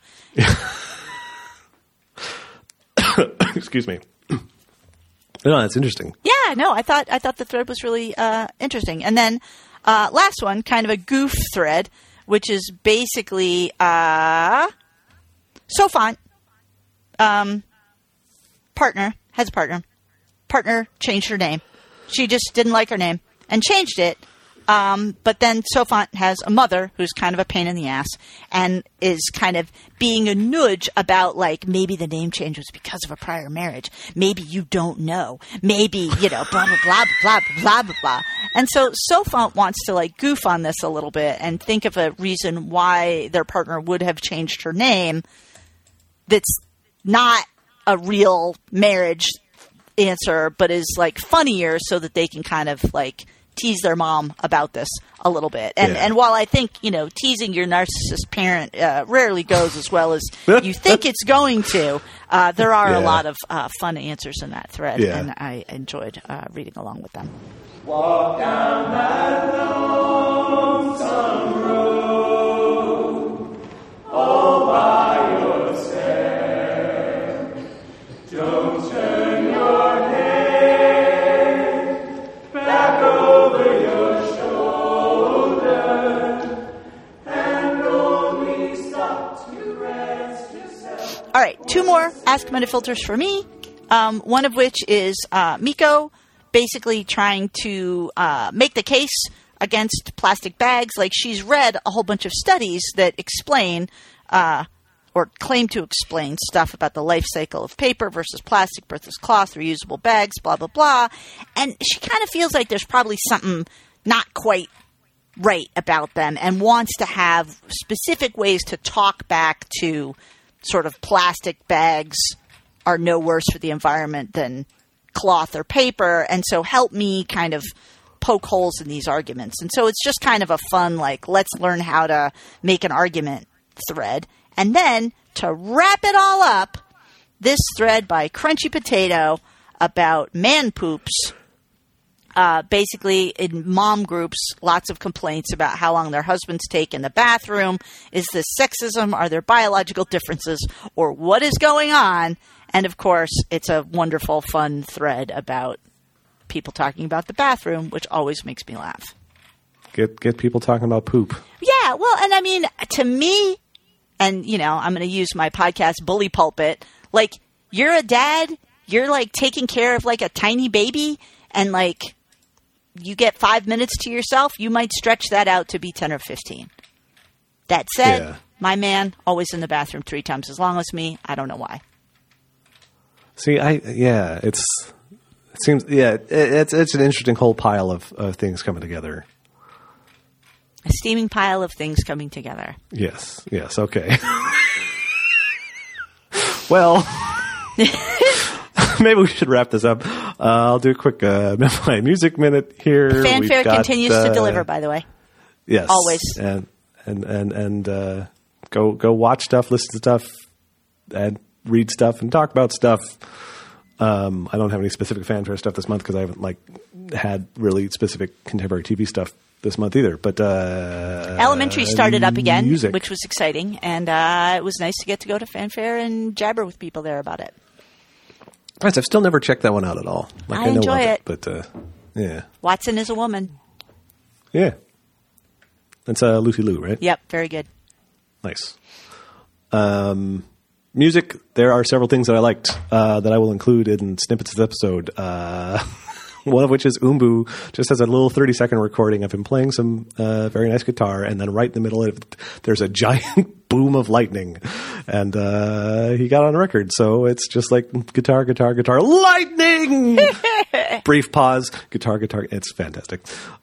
Excuse me. No, that's interesting. Yeah, no, I thought the thread was really interesting. And then last one, kind of a goof thread, which is basically Sofont partner changed her name. She just didn't like her name and changed it. But then Sofont has a mother who's kind of a pain in the ass and is kind of being a nudge about like maybe the name change was because of a prior marriage. Maybe you don't know. Maybe, blah, blah, blah, blah, blah, blah, blah. And so Sofont wants to like goof on this a little bit and think of a reason why their partner would have changed her name that's not a real marriage answer, but is like funnier so that they can kind of like tease their mom about this a little bit. And while I think, teasing your narcissist parent rarely goes as well as you think it's going to, there are a lot of fun answers in that thread, and I enjoyed reading along with them. Walk down that lonesome road all by yourself. Don't turn your head back over your shoulder and only stop to rest yourself. All right, two more Ask Metafilters for me. One of which is Miko basically trying to make the case against plastic bags. Like, she's read a whole bunch of studies that explain or claim to explain stuff about the life cycle of paper versus plastic versus cloth, reusable bags, blah, blah, blah. And she kind of feels like there's probably something not quite right about them and wants to have specific ways to talk back to sort of plastic bags are no worse for the environment than cloth or paper, and so help me kind of poke holes in these arguments. And so it's just kind of a fun, like, let's learn how to make an argument thread. And then to wrap it all up, this thread by Crunchy Potato about man poops. Basically, in mom groups, lots of complaints about how long their husbands take in the bathroom. Is this sexism? Are there biological differences? Or what is going on? And, of course, it's a wonderful, fun thread about people talking about the bathroom, which always makes me laugh. Get people talking about poop. Yeah, well, and I mean, to me, and, I'm going to use my podcast bully pulpit, like, you're a dad, you're, like, taking care of, like, a tiny baby, and, like, you get 5 minutes to yourself, you might stretch that out to be 10 or 15. That said, Yeah. my man, always in the bathroom 3 times as long as me. I don't know why. See, it seems, it's an interesting whole pile of things coming together. A steaming pile of things coming together. Yes, okay. Well, maybe we should wrap this up. I'll do a quick my music minute here. Fanfare We've got, continues to deliver, by the way. Yes, Always. And go watch stuff, listen to stuff, and read stuff, and talk about stuff. I don't have any specific fanfare stuff this month because I haven't had really specific contemporary TV stuff this month either. But Elementary started up again, music. which was exciting, and it was nice to get to go to Fanfare and jabber with people there about it. Right, I've still never checked that one out at all. I know enjoy of it. But yeah. Watson is a woman. Yeah. That's Lucy Liu, right? Yep, very good. Nice. Music, there are several things that I liked that I will include in snippets of this episode. One of which is Umbu just has a little 30-second recording of him playing some very nice guitar, and then right in the middle of it, there's a giant boom of lightning. And he got on record, so it's just like guitar, lightning! Brief pause, guitar. It's fantastic.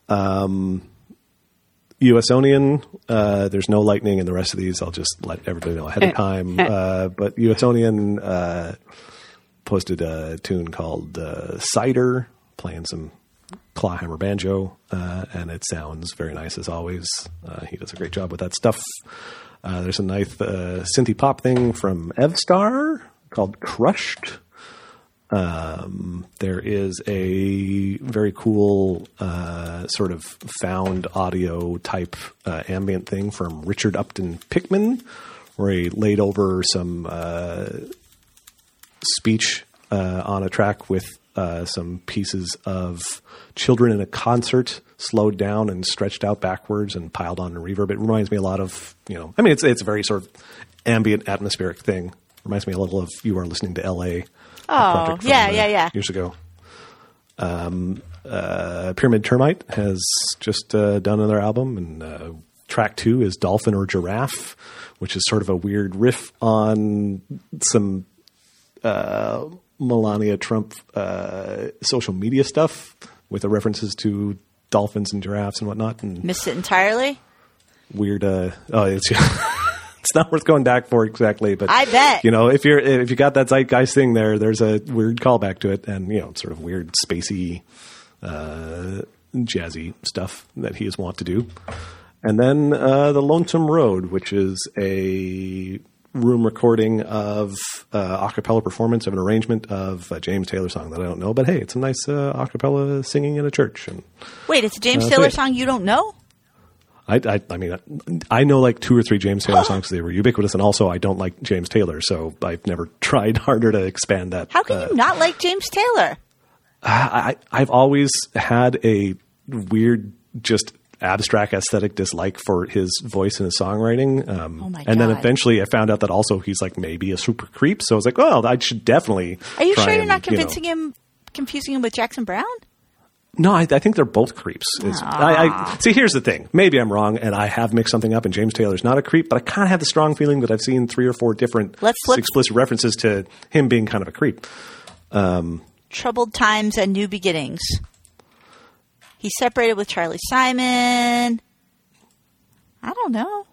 USonian, there's no lightning in the rest of these. I'll just let everybody know ahead of time. But USonian posted a tune called Cider, playing some clawhammer banjo, and it sounds very nice as always. He does a great job with that stuff. There's a nice synthy pop thing from Evstar called Crushed. There is a very cool sort of found audio type ambient thing from Richard Upton Pickman, where he laid over some speech on a track with some pieces of children in a concert slowed down and stretched out backwards and piled on a reverb. It reminds me a lot of, it's a very sort of ambient atmospheric thing. Reminds me a little of You Are Listening to L.A. Oh, from, yeah. Years ago. Pyramid Termite has just done another album, and track 2 is Dolphin or Giraffe, which is sort of a weird riff on some Melania Trump social media stuff with the references to dolphins and giraffes and whatnot. And Missed it entirely? weird. It's it's not worth going back for exactly, but I bet. if you got that zeitgeist thing there's a weird callback to it, and sort of weird spacey, jazzy stuff that he is wont to do. And then The Lonesome Road, which is a room recording of a cappella performance of an arrangement of a James Taylor song that I don't know, but hey, it's a nice a cappella singing in a church. And Wait, it's a James Taylor song you don't know? I mean, I know like 2 or 3 James Taylor songs because they were ubiquitous, and also I don't like James Taylor, so I've never tried harder to expand that. How can you not like James Taylor? I've always had a weird, just abstract aesthetic dislike for his voice and his songwriting. Oh my and then God. eventually I found out that also he's like maybe a super creep, so I was like, well, I should definitely Are you try sure you're and, not confusing him with Jackson Brown? No, I think they're both creeps. See, here's the thing. Maybe I'm wrong, and I have mixed something up, and James Taylor's not a creep, but I kind of have the strong feeling that I've seen 3 or 4 different explicit references to him being kind of a creep. Troubled Times and New Beginnings. He separated with Charlie Simon. I don't know.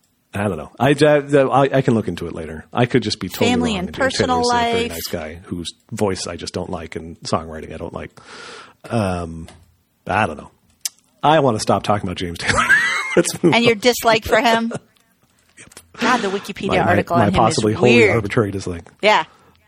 I can look into it later. I could just be totally Family wrong. and James personal Taylor's life. a very nice guy whose voice I just don't like, and songwriting I don't like. I don't know. I want to stop talking about James Taylor. Let's move And on. your dislike for him? God, the Wikipedia article on him possibly is wholly weird. arbitrary dislike. Yeah.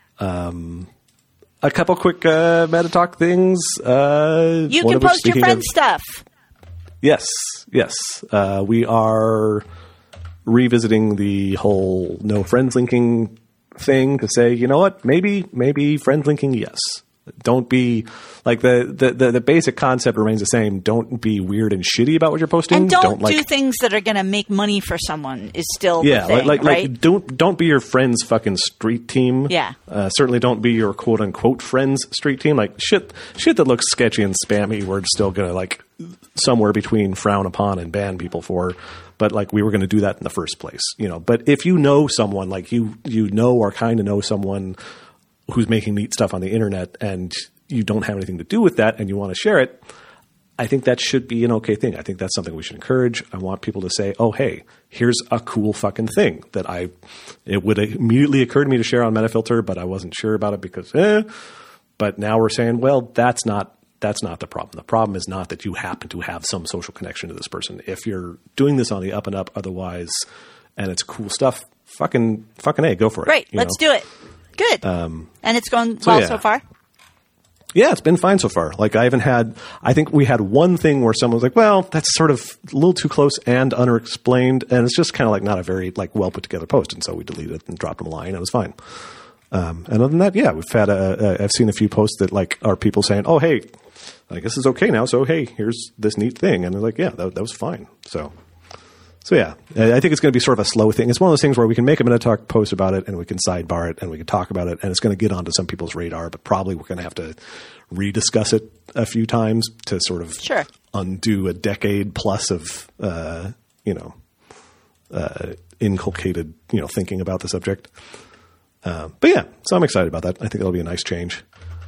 A couple quick meta talk things. You can post your friend stuff. Yes. We are revisiting the whole no friends linking thing to say, you know what, maybe friends linking, yes. Don't be like the basic concept remains the same. Don't be weird and shitty about what you're posting. And don't like, do things that are going to make money for someone is still yeah, the thing, like right? don't be your friend's fucking street team. Yeah. Certainly don't be your quote unquote friend's street team. Like shit that looks sketchy and spammy. We're still gonna like somewhere between frown upon and ban people for. But like we were going to do that in the first place, you know. But if you know someone, like you know or kind of know someone who's making neat stuff on the internet, and you don't have anything to do with that, and you want to share it, I think that should be an okay thing. I think that's something we should encourage. I want people to say, "Oh, hey, here's a cool fucking thing that it would immediately occur to me to share on Metafilter, but I wasn't sure about it because." But now we're saying, well, that's not the problem. The problem is not that you happen to have some social connection to this person. If you're doing this on the up and up, otherwise, and it's cool stuff, fucking A, go for it. Right. Let's do it. Good. And it's going well so far? Yeah, it's been fine so far. Like I think we had one thing where someone was like, well, that's sort of a little too close and unexplained. And it's just kind of like not a very like well put together post. And so we deleted it and dropped them a line and it was fine. And other than that, yeah, we've had I've seen a few posts that like are people saying, oh, hey, I guess it's okay now. So, hey, here's this neat thing. And they're like, yeah, that was fine. So yeah, I think it's going to be sort of a slow thing. It's one of those things where we can make a Minotaur post about it and we can sidebar it and we can talk about it and it's going to get onto some people's radar, but probably we're going to have to rediscuss it a few times to sort of undo a decade plus of, inculcated, thinking about the subject. But yeah, so I'm excited about that. I think it'll be a nice change.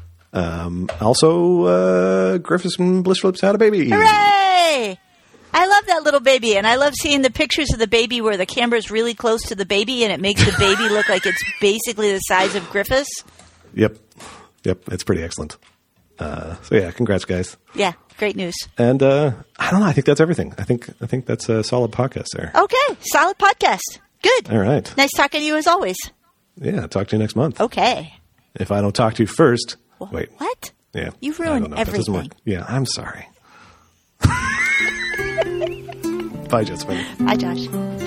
Also, Griffiths and Blissflips had a baby. Hooray! I love that little baby, and I love seeing the pictures of the baby where the camera's really close to the baby, and it makes the baby look like it's basically the size of Griffiths. Yep, it's pretty excellent. So yeah, congrats, guys. Yeah, great news. And I don't know. I think that's everything. I think that's a solid podcast there. Okay, solid podcast. Good. All right. Nice talking to you as always. Yeah, talk to you next month. Okay. If I don't talk to you first, wait. What? Yeah, you ruined everything. Yeah, I'm sorry. Bye, Josephine. Bye, Josh.